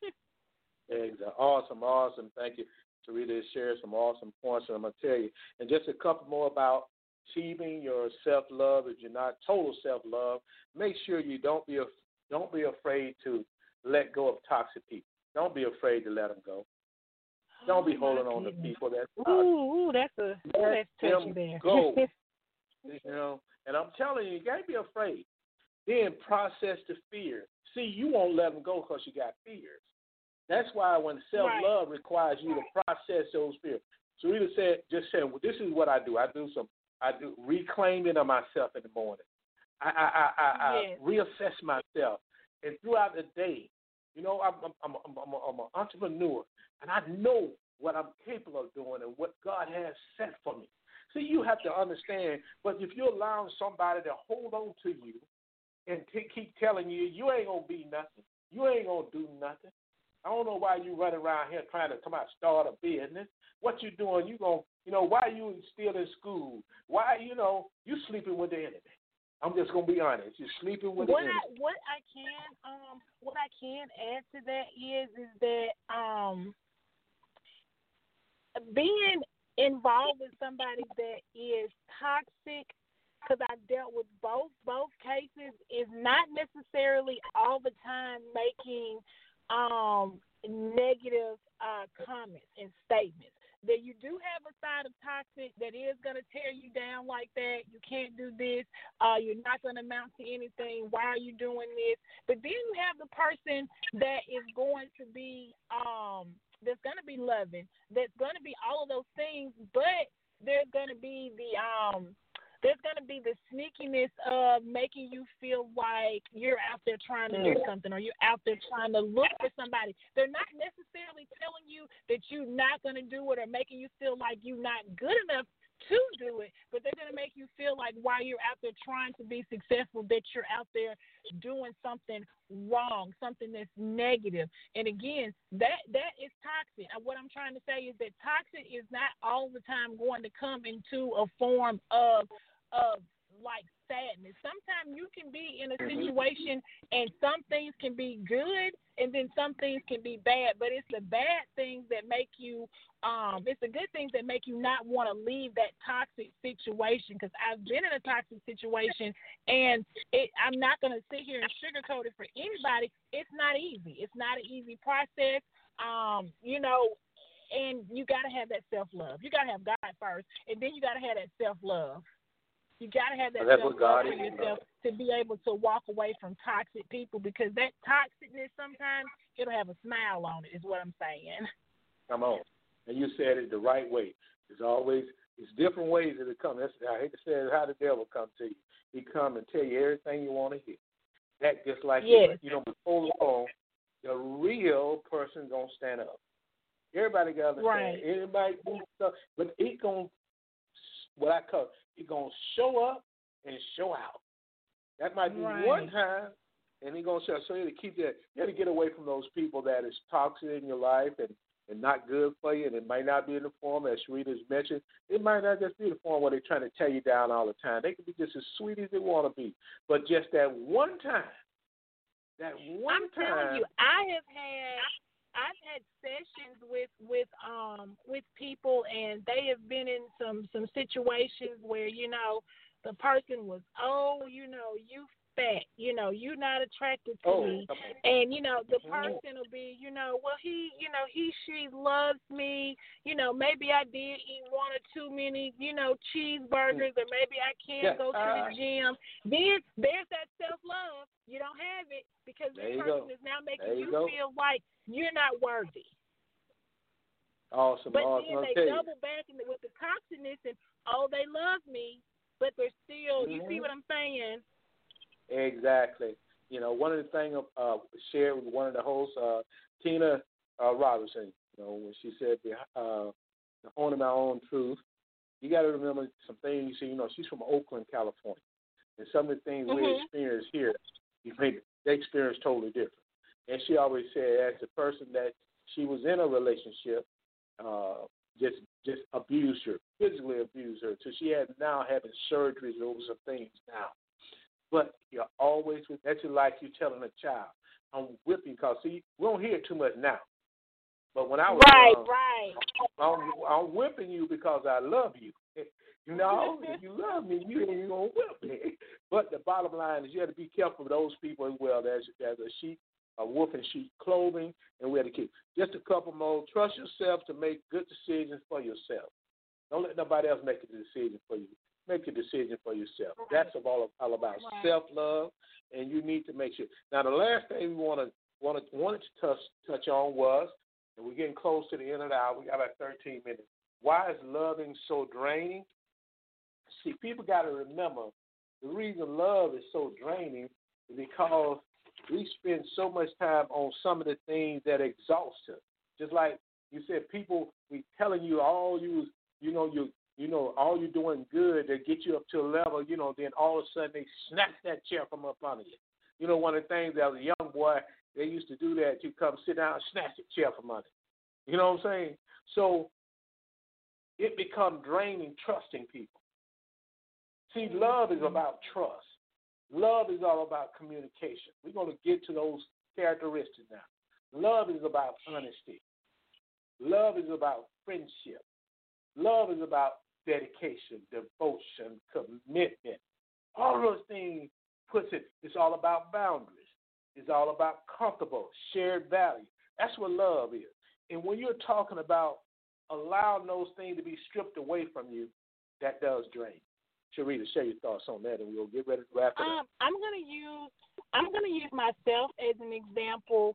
Exactly. Awesome. Thank you. Sarita shared some awesome points, and I'm going to tell you. And just a couple more about achieving your self-love. If you're not total self-love, make sure you don't be afraid to let go of toxic people. Don't be afraid to let them go. Don't be holding on to people that's toxic. That's touchy there. Go. And I'm telling you got to be afraid. Then process the fear. See, you won't let them go because you got fears. That's why when self-love requires you to process those fears. Sarita said, well, this is what I do. I do reclaiming of myself in the morning. I reassess myself. And throughout the day, I'm an entrepreneur, and I know what I'm capable of doing and what God has set for me. See, you have to understand, but if you're allowing somebody to hold on to you and keep telling you, you ain't going to be nothing, you ain't going to do nothing. I don't know why you run around here trying to start a business. What you doing, why you still in school? Why, you sleeping with the enemy. I'm just going to be honest. You're sleeping with the enemy. What I can add to that is that being involved with somebody that is toxic, because I dealt with both cases, is not necessarily all the time making negative comments and statements. That you do have a side of toxic that is going to tear you down like that. You can't do this. You're not going to amount to anything. Why are you doing this? But then you have the person that is going to be that's going to be loving, that's going to be all of those things, but there's going to be the sneakiness of making you feel like you're out there trying to do something, or you're out there trying to look for somebody. They're not necessarily telling you that you're not going to do it, or making you feel like you're not good enough to do it, but they're going to make you feel like while you're out there trying to be successful, that you're out there doing something wrong, something that's negative. And again, that is toxic. What I'm trying to say is that toxic is not all the time going to come into a form of like sadness. Sometimes you can be in a situation and some things can be good and then some things can be bad, but it's the bad things that make you it's the good things that make you not want to leave that toxic situation. Because I've been in a toxic situation, and I'm not going to sit here and sugarcoat it for anybody. It's not easy. It's not an easy process, and you got to have that self-love. You got to have God first, and then you got to have that self-love. You got to have that self-love for yourself to be able to walk away from toxic people, because that toxicness sometimes it'll have a smile on it, is what I'm saying. Come on. And you said it the right way. It's different ways that it comes. I hate to say it, how the devil comes to you. He come and tell you everything you want to hear. That just like before long, the real person gonna stand up. Everybody got to understand. Right. Everybody do stuff, but it gonna what I call it gonna show up and show out. That might be one time, and he gonna show. So you have to keep that. You have to get away from those people that is toxic in your life and not good for you, and it might not be in the form, as Sharita's mentioned. It might not just be the form where they're trying to tear you down all the time. They can be just as sweet as they want to be, but just that one time. I'm telling you, I've had sessions with people, and they have been in some situations where, you know, the person was, you fat, you're not attracted to me, and the person will be, well, she loves me, maybe I did eat one or too many, cheeseburgers, or maybe I can't go to the gym. Then there's that self-love. You don't have it because this person is now making you feel like you're not worthy. Awesome. But then they double back with the toxicness and, they love me, but they're still, you see what I'm saying? Exactly. One of the things shared with one of the hosts, Tina Robinson, when she said, owning my own truth, you got to remember some things. She's from Oakland, California, and some of the things we experience here, they experience totally different. And she always said, as the person that she was in a relationship, just abused her, physically abused her, so she had now having surgeries over some things now. But you're always with that's like you telling a child, I'm whipping because see, we don't hear it too much now. But when I was young, I'm whipping you because I love you. If you love me, you ain't gonna whip me. But the bottom line is you have to be careful of those people as well. There's a wolf in sheep clothing, and we have to keep just a couple more. Trust yourself to make good decisions for yourself. Don't let nobody else make a decision for you. Make a decision for yourself. That's all about self-love, and you need to make sure. Now, the last thing we wanted to touch on was, and we're getting close to the end of the hour. We got about 13 minutes. Why is loving so draining? See, people got to remember the reason love is so draining is because we spend so much time on some of the things that exhaust us. Just like you said, people be telling you all you're doing good, they get you up to a level, then all of a sudden they snatch that chair from up under you. One of the things as a young boy, they used to do that. You come sit down and snatch the chair from under. You know what I'm saying? So it becomes draining trusting people. See, love is about trust. Love is all about communication. We're going to get to those characteristics now. Love is about honesty. Love is about friendship. Love is about dedication, devotion, commitment. All those things it's all about boundaries. It's all about comfortable, shared value. That's what love is. And when you're talking about allowing those things to be stripped away from you, that does drain. Sharita, share your thoughts on that, and we'll get ready to wrap it up. I'm gonna use myself as an example.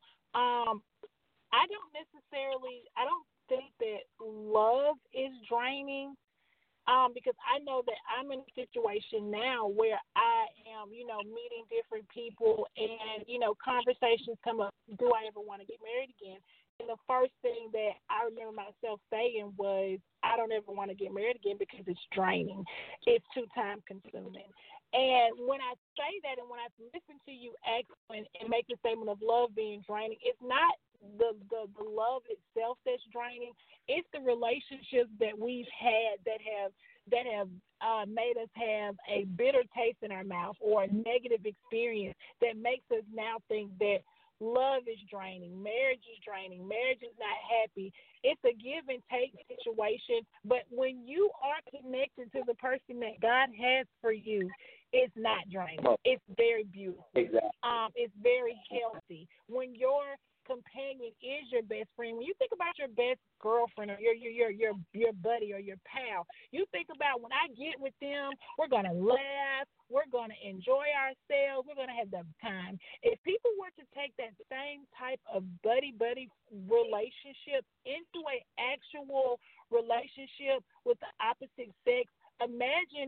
I don't think that love is draining, because I know that I'm in a situation now where I am, meeting different people, and conversations come up. Do I ever want to get married again? And the first thing that I remember myself saying was, I don't ever want to get married again because it's draining. It's too time consuming. And when I say that, and when I listen to you ask and make the statement of love being draining, it's not the love itself that's draining. It's the relationships that we've had that have made us have a bitter taste in our mouth or a negative experience that makes us now think that love is draining, marriage is draining, marriage is not happy. It's a give and take situation, but when you are connected to the person that God has for you, it's not draining. It's very beautiful. Exactly. It's very healthy. When your companion is your best friend, when you think about your best girlfriend or your buddy or your pal, you think about, when I get with them, we're going to laugh, we're going to enjoy ourselves, we're going to have the time. If people were to take that same type of buddy-buddy relationship into an actual relationship with the opposite sex, imagine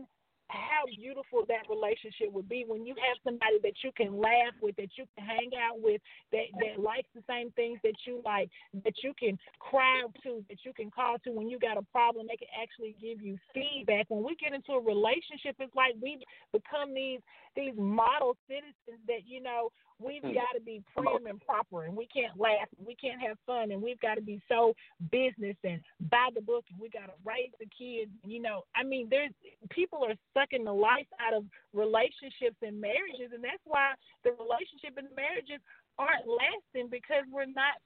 how beautiful that relationship would be when you have somebody that you can laugh with, that you can hang out with, that likes the same things that you like, that you can cry to, that you can call to when you got a problem. They can actually give you feedback. When we get into a relationship, it's like we become these model citizens that, you know, we've got to be prim and proper, and we can't laugh, and we can't have fun, and we've got to be so business and by the book, and we got to raise the kids. You know, I mean, there's people are sucking the life out of relationships and marriages, and that's why the relationship and marriages aren't lasting, because we're not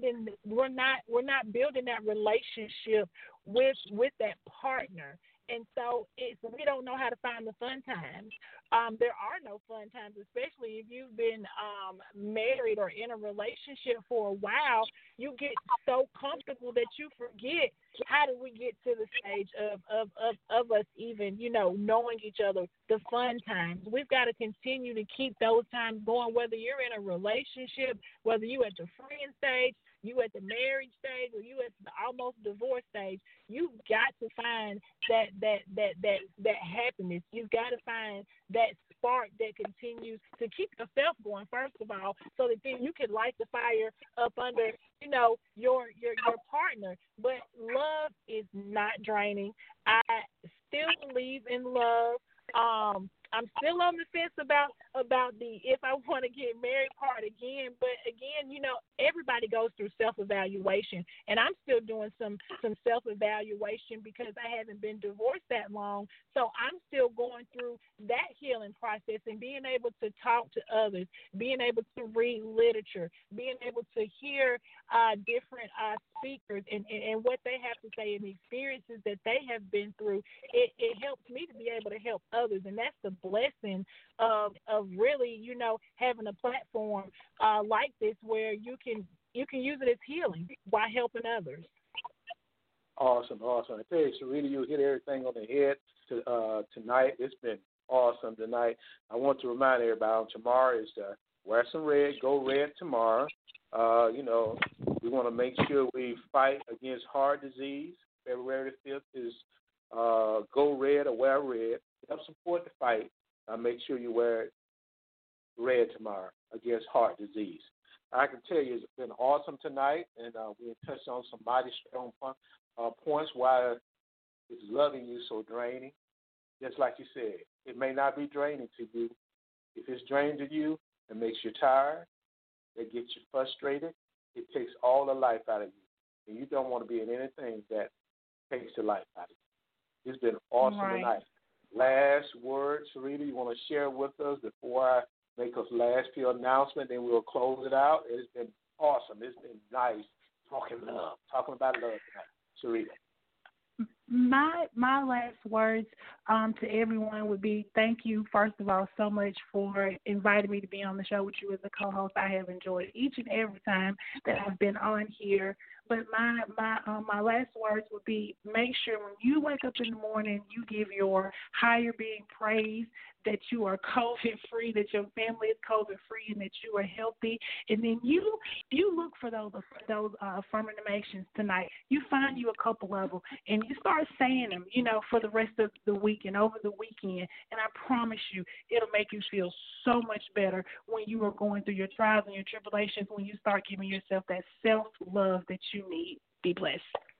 building that relationship with that partner. And so we don't know how to find the fun times. There are no fun times, especially if you've been married or in a relationship for a while. You get so comfortable that you forget, how did we get to the stage of us even, you know, knowing each other, the fun times. We've got to continue to keep those times going, whether you're in a relationship, whether you at the friend stage, you at the marriage stage, or you at the almost divorce stage. You've got to find that happiness. You've got to find that spark that continues to keep yourself going, first of all, so that then you can light the fire up under, you know, your partner. But love is not draining. I still believe in love. I'm still on the fence about the if I want to get married part again. But again, you know, everybody goes through self-evaluation, and I'm still doing some self-evaluation because I haven't been divorced that long. So I'm still going through that healing process and being able to talk to others, being able to read literature, being able to hear different speakers and what they have to say and the experiences that they have been through. It helps me to be able to help others, and that's the blessing of really, you know, having a platform like this where you can use it as healing while helping others. Awesome. I tell you, Sarita, you hit everything on the head tonight. It's been awesome tonight. I want to remind everybody on tomorrow is wear some red, go red tomorrow. You know, we want to make sure we fight against heart disease. February 5th is go red or wear red. Help support the fight. Make sure you wear red tomorrow against heart disease. I can tell you it's been awesome tonight, and we touched on some mighty strong points why is loving you so draining. Just like you said, it may not be draining to you. If it's draining to you, it makes you tired, it gets you frustrated, it takes all the life out of you. And you don't want to be in anything that takes the life out of you. It's been awesome tonight. Last word, Sarita, you want to share with us before I make us last few announcement, then we'll close it out. It's been awesome. It's been nice talking about love tonight. Sarita. My last words to everyone would be thank you, first of all, so much for inviting me to be on the show with you as a co-host. I have enjoyed each and every time that I've been on here. But my last words would be, make sure when you wake up in the morning, you give your higher being praise that you are COVID-free, that your family is COVID-free, and that you are healthy. And then you look for those affirmations tonight. You find you a couple of them, and you start saying them, you know, for the rest of the week and over the weekend. And I promise you, it'll make you feel so much better when you are going through your trials and your tribulations, when you start giving yourself that self-love that you need. Be blessed.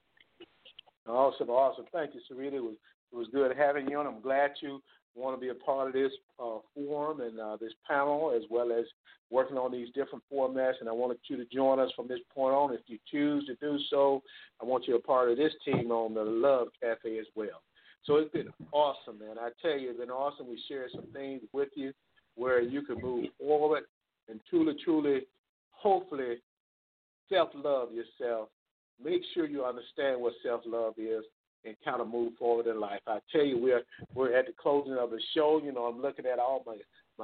Awesome. Thank you, Sarita. It was good having you on. I'm glad you want to be a part of this forum and this panel, as well as working on these different formats. And I wanted you to join us from this point on. If you choose to do so, I want you a part of this team on the Love Cafe as well. So it's been awesome, man. I tell you, it's been awesome. We shared some things with you where you can move forward and truly, hopefully, self-love yourself. Make sure you understand what self-love is and kind of move forward in life. I tell you, we're at the closing of the show. You know, I'm looking at all my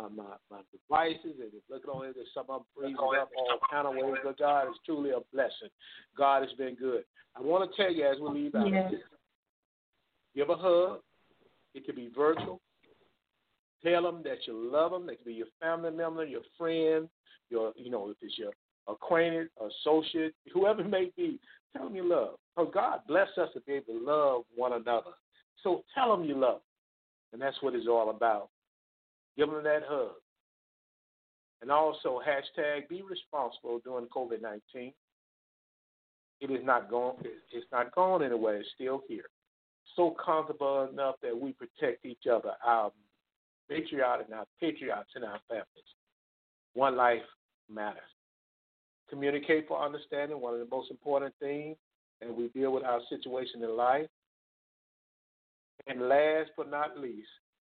devices and looking on it. Some of them freezing up all kind of ways, but God is truly a blessing. God has been good. I want to tell you as we leave out, give a hug. It could be virtual. Tell them that you love them. They could be your family member, your friend, if it's your acquaintance, associate, whoever it may be. Tell them you love. Because God bless us to be able to love one another. So tell them you love them. And that's what it's all about. Give them that hug. And also, hashtag be responsible during COVID-19. It is not gone. It's not gone anywhere. It's still here. So comfortable enough that we protect each other, our patriots and our patriots in our families. One life matters. Communicate for understanding, one of the most important things, and we deal with our situation in life. And last but not least,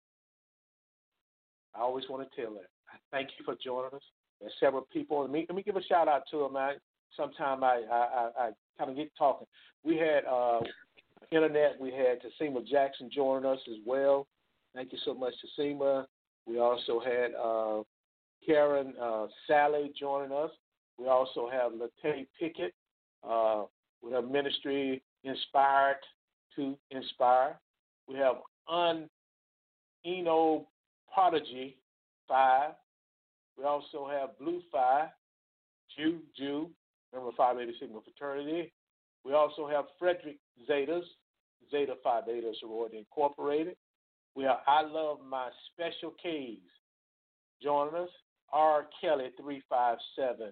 I always want to tell that. I thank you for joining us. There's several people. Let me give a shout out to them. Sometimes I kind of get talking. We had internet. We had Tasima Jackson joining us as well. Thank you so much, Tasima. We also had Karen Sally joining us. We also have Latay Pickett with her ministry Inspired to Inspire. We have Eno Prodigy 5. We also have Blue 5, Jew, member of Phi Beta Sigma Fraternity. We also have Frederick Zetas, Zeta Phi Beta Sorority Incorporated. We have I Love My Special K's joining us, R. Kelly 357.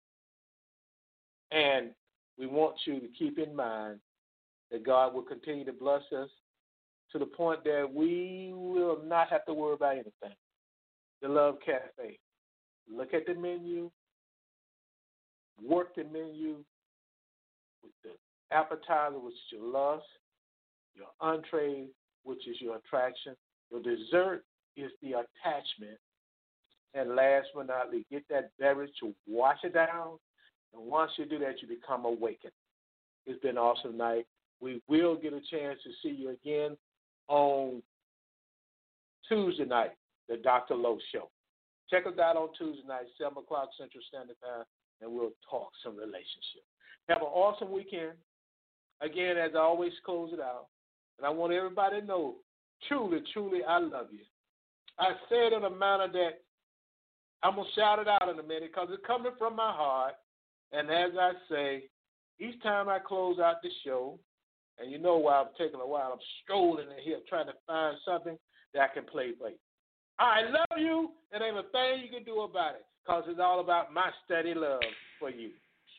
And we want you to keep in mind that God will continue to bless us to the point that we will not have to worry about anything. The Love Cafe. Look at the menu, work the menu with the appetizer, which is your lust, your entree, which is your attraction, your dessert is the attachment, and last but not least, get that beverage to wash it down, and once you do that, you become awakened. It's been an awesome night. We will get a chance to see you again on Tuesday night, the Dr. Lowe Show. Check us out on Tuesday night, 7 o'clock Central Standard Time, and we'll talk some relationship. Have an awesome weekend. Again, as I always close it out, and I want everybody to know, truly, truly, I love you. I say it in a manner that I'm going to shout it out in a minute because it's coming from my heart. And as I say, each time I close out the show, and you know why I'm taking a while, I'm strolling in here trying to find something that I can play for you. I love you, and ain't a thing you can do about it because it's all about my steady love for you.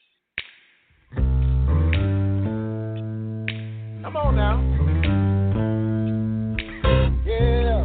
Come on now. Yeah.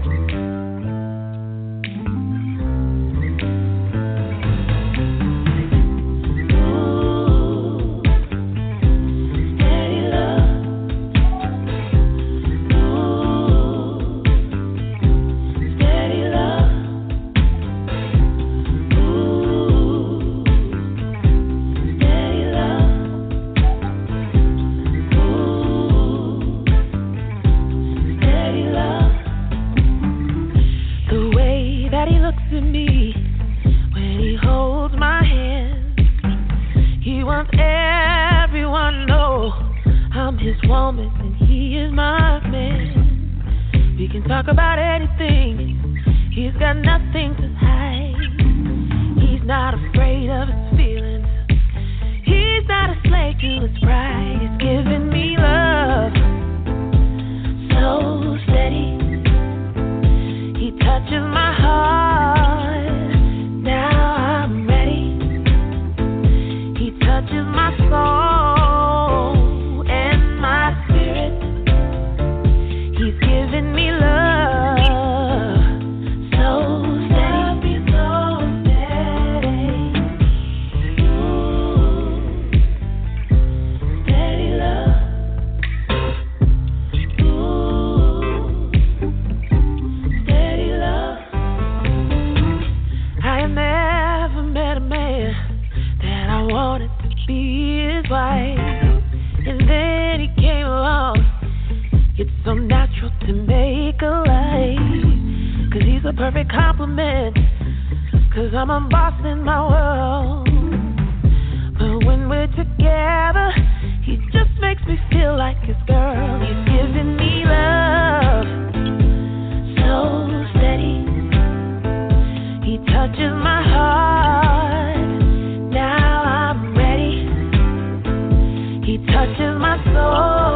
Talk about anything. He's got nothing to hide. He's not afraid of his feelings. He's not a slave to his pride. He's giving me love so steady. He touches my heart. Now I'm ready. He touches my soul and my spirit. He's giving me love. And then he came along. It's so natural to make a life. 'Cause he's a perfect compliment. 'Cause I'm a boss in my world. But when we're together, he just makes me feel like his girl. He's giving me love so steady. He touches my heart. Now I'm ready. He touches my soul.